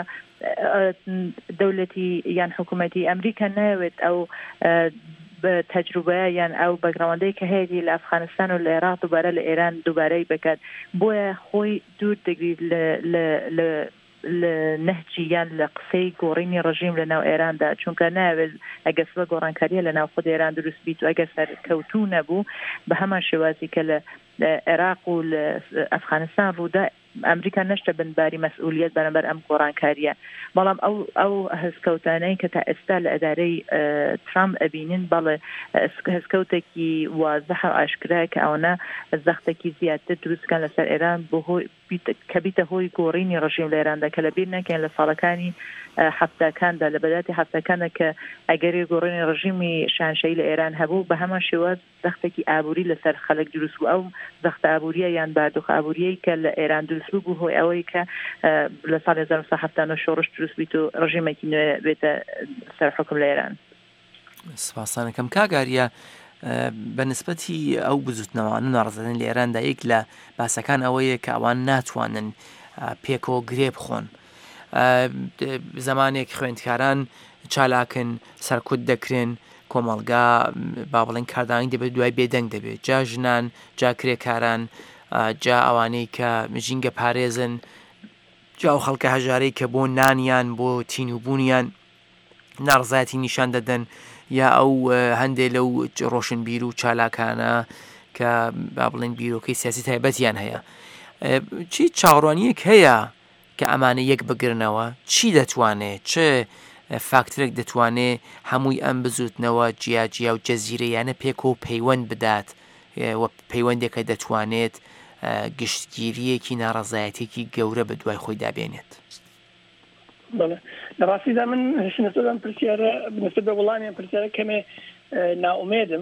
[SPEAKER 7] دەوڵەتی یان حکوومەتی ئەمریکا ناوێت ئەو بە تەجروبەیە یان ئەو بەگراوندەی کە هەیەی لە ئەفغانستان و لە عێراق دووبارە لە ئێران دووبارەی بکات بۆیە خۆی دوور دەگریت لە لە نەهجی یان لە قسەی گۆڕینی ڕژیم لە ناو ئێراندا چونکە ناوێت ئەگەر سبە گۆڕانکاریە لە ناو خود ئێران دروست بیت و ئەگەر سەرکەوتوو نەبوو بە هەمان شێوازی کە لە عێراق و لە ئەفغانستان ڕوودا ئەمریکا نەشتە بنباری مەسئولیت بەرەمبەر ئەم گۆڕانکاریە بەڵام ئەو ئەو هەستکەوتانەی کە تا ئێستا لە ئەدارەی ترامپ ئەبینن بەڵێ هەستکەوتێکی وازەح و ئاشکرا کە ئەوەنە زەختێکی زیاتر دروستکەن لەسەر ئێران بۆ هۆی کە بیتە هۆی گۆڕینی ڕژیم لە ئێراندا کە لەبیر نەکەن لە ساڵەکانی هەفتەکاندا لە بەداتی هەفتەکانە کە ئەگەری گۆڕینی ڕژیمی شانشەی لە ئێران هەبوو بە هەمان شێوەز زەختێکی ئابووری لەسەر خەڵک دروست بوو ئەو زەختە ئابووریە یان بادوخ ئابووریەی کە لە ئێران دروست بوو هۆی ئەوەی کە لە ساڵی هەزار و سەد و هەفتانە شۆڕش دروست بیت و ڕژیمێکی نوێ بێتە سەر حکم لە ئێران.
[SPEAKER 2] سپاسانەکەم کاگاریە بە نسبەتی ئەو بزوتنەوەوانە ناڕزەدن لە ئێراندا یەک لە باسەکان ئەوەیە کە ئەوان ناتوانن پێکەوە گرێ بخۆن زمانێک خوێندکاران چالاکن سەرکوت دەکرێن کۆمەڵگا با بڵێن کاردانی دەبێت دوای بێدەنگ دەبێت جا ژنان جا کرێکاران جا ئەوانەی کە ژینگە پارێزن جا و خەڵکە هەژارەی کە بۆ نانیان بۆ تینوبوونیان ناڕزایەتی نیشان دەدەن یا ئەو هەندێک لەو ڕۆشنبیر و چالاکانە کە با بڵێن بیرۆکەی سیاسی تایبەتیان هەیە چی چاوەڕوانیەک هەیە کە ئەمانە یەک بگرنەوە چی دەتوانێت چه فاکترێک دەتوانێت هەمووی ئەم بزوتنەوە جیاجیا و جەزیرەیانە پێک و پەیوەند بدات و پەیوەندێکە دەتوانێت گشتگیریەکی ناڕەزایەتێکی گەورە بە دوای خۆی دابێنێت.
[SPEAKER 6] لە ڕاستیدا من هێشتەم پرسیارە بنسبت بە وەڵامیان پرسیارە کەمێ ناومێدم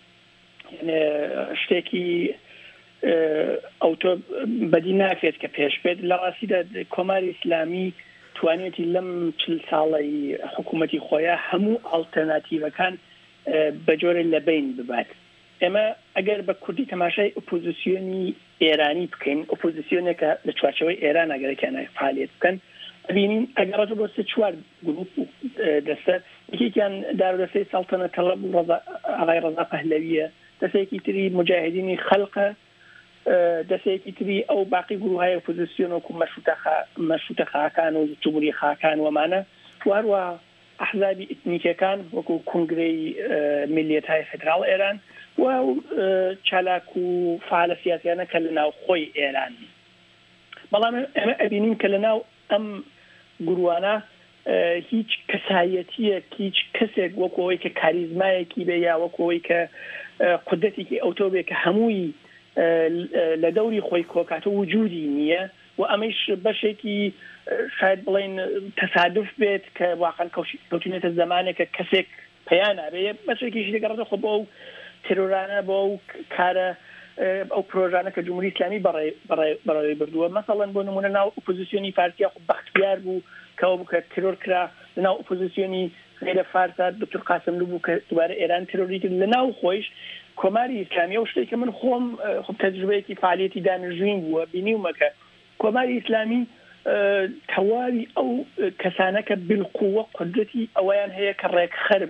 [SPEAKER 6] شتێکی ئەو تۆ بەدی نافێت کە پێش بێت لە ڕاستیدا کۆماری ئیسلامی توانێتی لەم چل ساڵی حکوومەتی خۆیان هەموو ئالتەرناتیڤەکان بە جۆرە لەبین ببات. ئێمە ئەگەر بە کوردی تەماشای ئۆپۆزیسیۆنی ئێرانی بکەین ئۆپۆزیسیۆنێکە لە چوارچەوەی ئێران ئەگەرەکیانە فعالیت بکەن ئەبینین ئەگەڕێتە بۆ سێ چوار گروپ دەستە یەکێکیان دارودەستەی سەڵتەنە تەڵەب ئاغای ڕەزا پەهلەویە دەستەیەکی تری مجاهدینی خەڵقە دەستەیەکی تری ئەو باقی گروههای ئۆپۆزیسیۆن وەکو مەشروتە خاکان و جمهوری خاکان وەمانە هەروە ئەحزابی ئیتنیکەکان وەکو کنگرەی میلیەتهای فدراڵ ئێران و چالاک و فعالە سیاسیانە کە لە ناو خۆی ئێران بەڵام ئێمە ئەبینین کە لە ناو ئەم گروانە هیچ کەسایەتیەک هیچ کەسێک وەکەوەی کە کاریزمایەکی بێ یا وەکەوەی کە قودەتێکی ئەوتۆ بێ کە هەمووی لە دەوری خۆی کۆکاتە وجودی نییە و ئەمەش بەشێکی شاید بڵێن تەسادف بێت کە واقعا کەوتونێتە زمانێک کە کەسێک پەیانە بێ بەشێکیش دەگەڕێتە خۆ بۆ ئەو تێرۆرانە بۆ ئەو کارە ئەو پرۆژانە کە جمهوری ئیسلامی بەڕێوەی بردووە مەسەڵەن بۆ نمونە ناو ئۆپۆزیسیۆنی فارسیا خۆ بەختیار بوو کەەوە بوو کە ترۆر کرا لە ناو ئۆپۆزیسیۆنی غیرە فارسا دکتۆر قاسملو بوو کە دوبارە ئێران ترۆری کرد لە ناو خۆیش کۆماری ئیسلامی و شتێک کە من خۆم خۆ تەجروبەیەکی فعالیەتی دانیژوین بووە بینیومە کە کۆماری ئیسلامی تەواوی ئەو کەسانە کە بالقووە قودرەتی ئەوەیان هەیە کە ڕێکخەر بن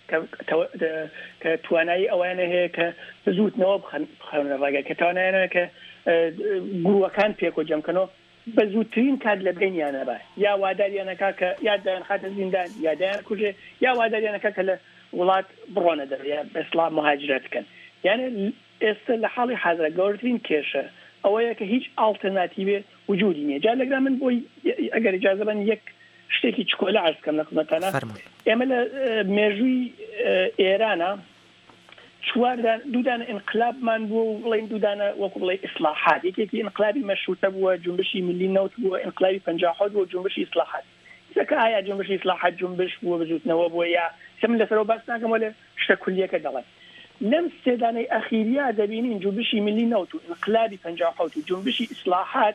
[SPEAKER 6] کە توانایی ئەوانە هەیە کە بزوتنەوە بخەونە ڕێگە کە توانایانە کە گرووەکان پێکۆ جەمکەنەوە بە زووترین کات لە بینیانەبە یا واداریانەکە کە یاددایان خاتە زیندان یادیان کوژێ یا واداریانەکە کە لە وڵات بڕۆنە دەریا بەسڵام مهاجرەت بکەن یعنی ئێستا لە حاڵی حەزرە گەورەترین کێشە ئەوەیە کە هیچ ئالتەرناتیڤێ وجودی نییە جا لەگرا من بۆی ئەگەر ئیجازە بن یەک شتێکی چکۆلە عرض بکەم لە خزمەتانە ئێمە لە مێژووی ئێرانە چوار دوودانە ئینقلابمان بووە بڵێن دوودانە وەکو بڵێ ئیسلاحات یەکێکی ئینقلابی مەشروتە بووە جنبشی ملی نەوت بووە ئینقلابی پەنجا حەوت بووە جنبشی ئیسلاحات کە ئایا جنبشی ئیسلاحات جنبش بووە بەزوتنەوە بووە یا من لەسەرەوە باس ناکەم لە شتە کولیەکە دەڵێن لەم سێدانەی ئەخیریا دەبینین جنبشی ملی نەوت و ئینقلابی پەنجا حەوت و جنبشی ئیسلاحات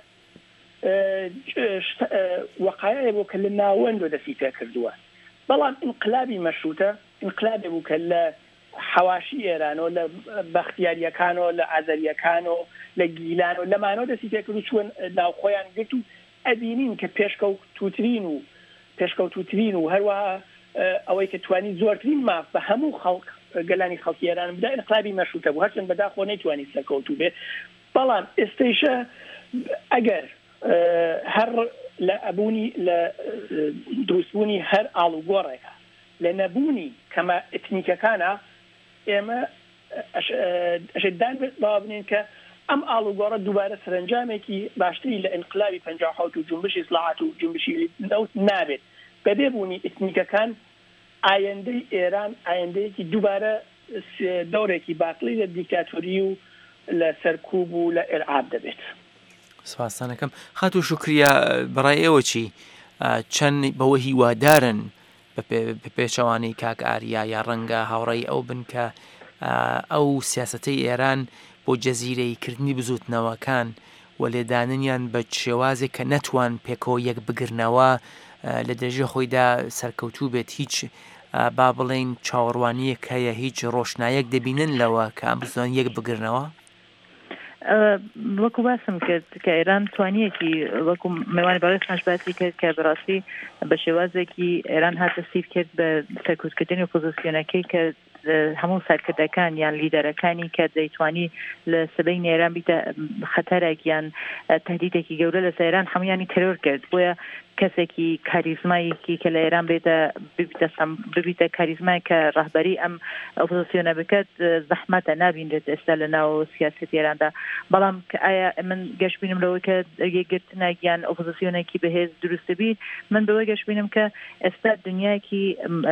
[SPEAKER 6] وەقایە بوو کە لە ناوەندۆ دەستی پێ کردووە بەڵام ئینقلابی مەشروتە ئینقلابێ بوو کە لە حواشی ئێرانەوە لە بەختیاریەکانەوە لە ئازەریەکانەوە لە گیلانەوە لەمانەوە دەستی پێ کرد و چوون ناوخۆیان گرت و ئەبینین کە پێشکەوتوترین و پێشکەوتوترین و هەروەها ئەوەی کە توانی زۆرترین ماف بە هەموو خەڵک گەلانی خەڵکی ئێران بدا ئینقلابی مەشروتە بوو هەرچەند بەداخۆ نەیتوانی سەرکەوتوو بێ بەڵام ئێستەیشە ئەگەر هەر لە ئەبوونی لە دروستبوونی هەر ئاڵوگۆڕێکە لە نەبوونی کەمە ئتنیکەکانە ئێمە ئەشدان باوا بنین کە ئەم ئاڵوگۆڕە دووبارە سەرنجامێکی باشتری لە ئینقلابی پەنجا حەوت و جنبشی ئیسلاحات و جنبشی نەوت نابێت بەبێ بوونی ئتنیکەکان ئایندەی ئێران ئایندەیەکی دووبارە دەورێکی باقلی لە دیکتاتۆری و لە سەرکوب و لە ئێرعاب دەبێت.
[SPEAKER 2] سپاسانەکەم خات و شکریە بەڕای ئێوە چی چەند بەوە هیوادارن بە پێچەوانی کاک ئاریا یا ڕەنگە هاوڕێی ئەو بن کە ئەو سیاسەتەی ئێران بۆ جەزیرەی کردنی بزوتنەوەکان و لێداننیان بە شێوازێک کە نەتوان پێکەوە یەک بگرنەوە لە دەژێ خۆیدا سەرکەوتوو بێت هیچ با بڵێن چاوەڕوانیەک هەیە هیچ ڕۆشنایەک دەبینن لەوە کە ئەم بزان یەک بگرنەوە
[SPEAKER 7] وەکو باسم کرد کە ئێران توانیەکی وەکو میوانی باڵی خاش باسی کرد کە بەڕاستی بە شێوازێکی ئێران هاتە سیف کرد بە سەرکوتکردنی ئۆپۆزیسیۆنەکەی کە هەموو سەرکردەکان یان لیدەرەکانی کە دەیتوانی لە سبەی ئێران بیتە خەتەرێک یان تهدیدێکی گەورە لە سەیران هەمویانی تەرۆر کرد بۆیە کەسێکی کاریزمایەکی کە لە ئێران بێتە ببیتە کاریزمای کە ڕاهبەری ئەم ئۆپۆزیسیۆنە بکات زەحمەتە نابینرێت ئێستا لە ناو سیاسەتی ئێراندا بەڵام کە ئایا من گەشت بینم لەوەی کە یەکگرتنێک یان ئۆپۆزیسیۆنێکی بەهێز دروستبی من بەوەی گەشت بینم کە ئێستا دنیاکی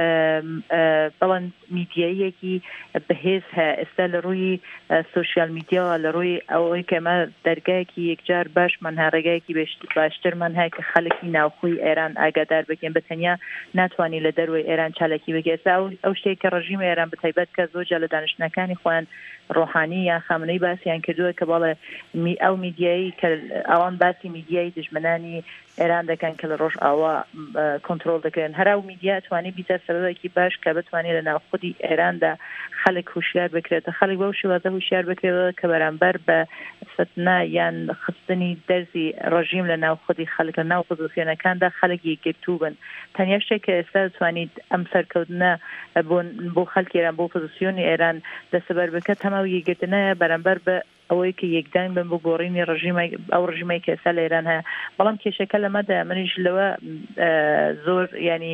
[SPEAKER 7] بەڵام میدیاییەکی بەهێز هەیە ئێستا لە ڕووی سوشیال میدیا لە ڕووی ئەوەی کە ئەمە دەرگایەکی یەکجار باشمان هەیە ڕێگایەکی باشترمان هەیە کە خەڵکی ناوخۆی ئێران ئاگادار بکەن بەتەنیا ناتوانانی لە دەروی ئێران چالکی بگێت ئەو شتێک کە ڕژیمی ئێران بەتایبەت کە زۆرجا لە دانیشتنەکانی خۆیان ڕۆحانی یان خامنەی باسییان کردووە کە بەڵێ ئەو میدیایی کە ئەوان باسی میدیایی دژمنانی ئێران دەکەن کە لە ڕۆژ ئاوا کۆنتترۆل دەکەن هەرا و میدیا توانی بیتە سەرەکی باش کە بتوانێت لە ناوخودی ئێراندا خەڵک هوشیار بکرێتە خەڵک بەو شێوازە هوشیار بکرێتەوە کە بەرامبەر بە فتنە یان خستنی دەرزی ڕژیم لە ناوخودی خەڵک لە ناو پۆزیسیۆنەکاندا خەڵک یەکگرتوو بن تەنیا شتێک کە ئێستا دەتوانیت ئەم سەرکەوتنە بۆ خەڵکی ئێران بۆ پۆزیسیۆنی ئێران دەسەبەر بکات هەموو یەکگرتنەیە بەرامبەر بە ئەوەی کە یەکدان بن بۆ گۆڕینی ڕژیمە ئەو ڕژیمەی کە ئێستا لە ئێران هەیە بەڵام کێشەکە لەمەدا منیش لەوە زۆر ینی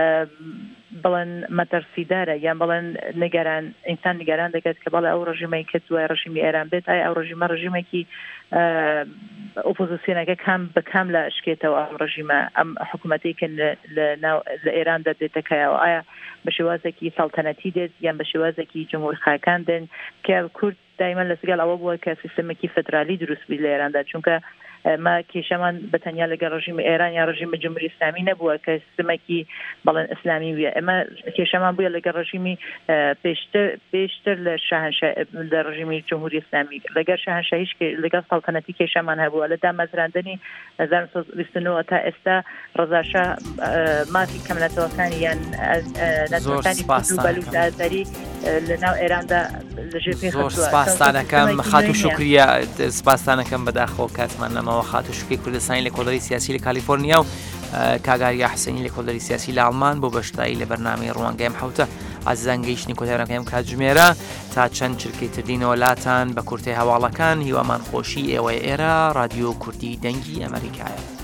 [SPEAKER 7] بڵێن مەترسیدارە یان بڵێن نگەران ئینسان نیگەران دەکات کە بەڵێ ئەو ڕژیمەی کە دوای ڕژیمی ئێران بێت ئایا ئەو ڕژیمە ڕژیمێکی ئۆپۆزیسیۆنەکە کام بەکام لە شکێتەوە ئەم ڕژیمە ئەم حکوومەتی کە لە ئێراندا دێتەکەیەوە ئایا بە شێوازێکی سەڵتەنەتی دێت یان بە شێوازێکی جمهوریخاکان دێن کە کورد دایما لەسەگەڵ ئەوە بووە کە سیستەمێکی فدرالی دروست بی لە ئێراندا چونکە ما کێشەمان بەتەنیا لەگەڵ ڕژیمی ئێران یا ڕژیمی جمهوری ئیسلامی نەبووە کە سیستەمێکی بەڵێن ئیسلامی ویە ئێمە کێشەمان بووە لەگەڵ ڕژیمی پێشتر پێشتر لە شاهنشاه لە ڕژیمی جمهوری ئیسلامی لەگەڵ شاهنشاهیش لەگەڵ سەڵتەنەتی کێشەمان هەبووە لە دامەزراندنی هەزار و سەد و بیست و نۆ تا ئێستا ڕەزاشاه مافی کەمنەتەوەکانی یان نەتەوەکانی کورد و بەلوچ ئازاری لە ناو ئێراندا لەژێر پێ
[SPEAKER 2] زۆر سپاسانەکەم خات و شکریە سپاسانەکەم بەداخەوە کاتمان نەمەوە خات و شکری کوردستانی لە کۆڵەری سیاسی لە کالیفۆرنیا و کاگاریا حسێنی لە کۆڵەری سیاسی لە ئەڵمان بۆ بەشداری لە بەرنامەی ڕوانگەی ئەم حەوتە عزیزان گەیشتنی کۆتایەکەم کاتژمێرە تا چەند چرکی تردینەوەلاتان بە کورتەی هەواڵەکان هیوامان خۆشی ئێوە ئێرە رادیۆ کوردی دەنگی ئەمریکایە.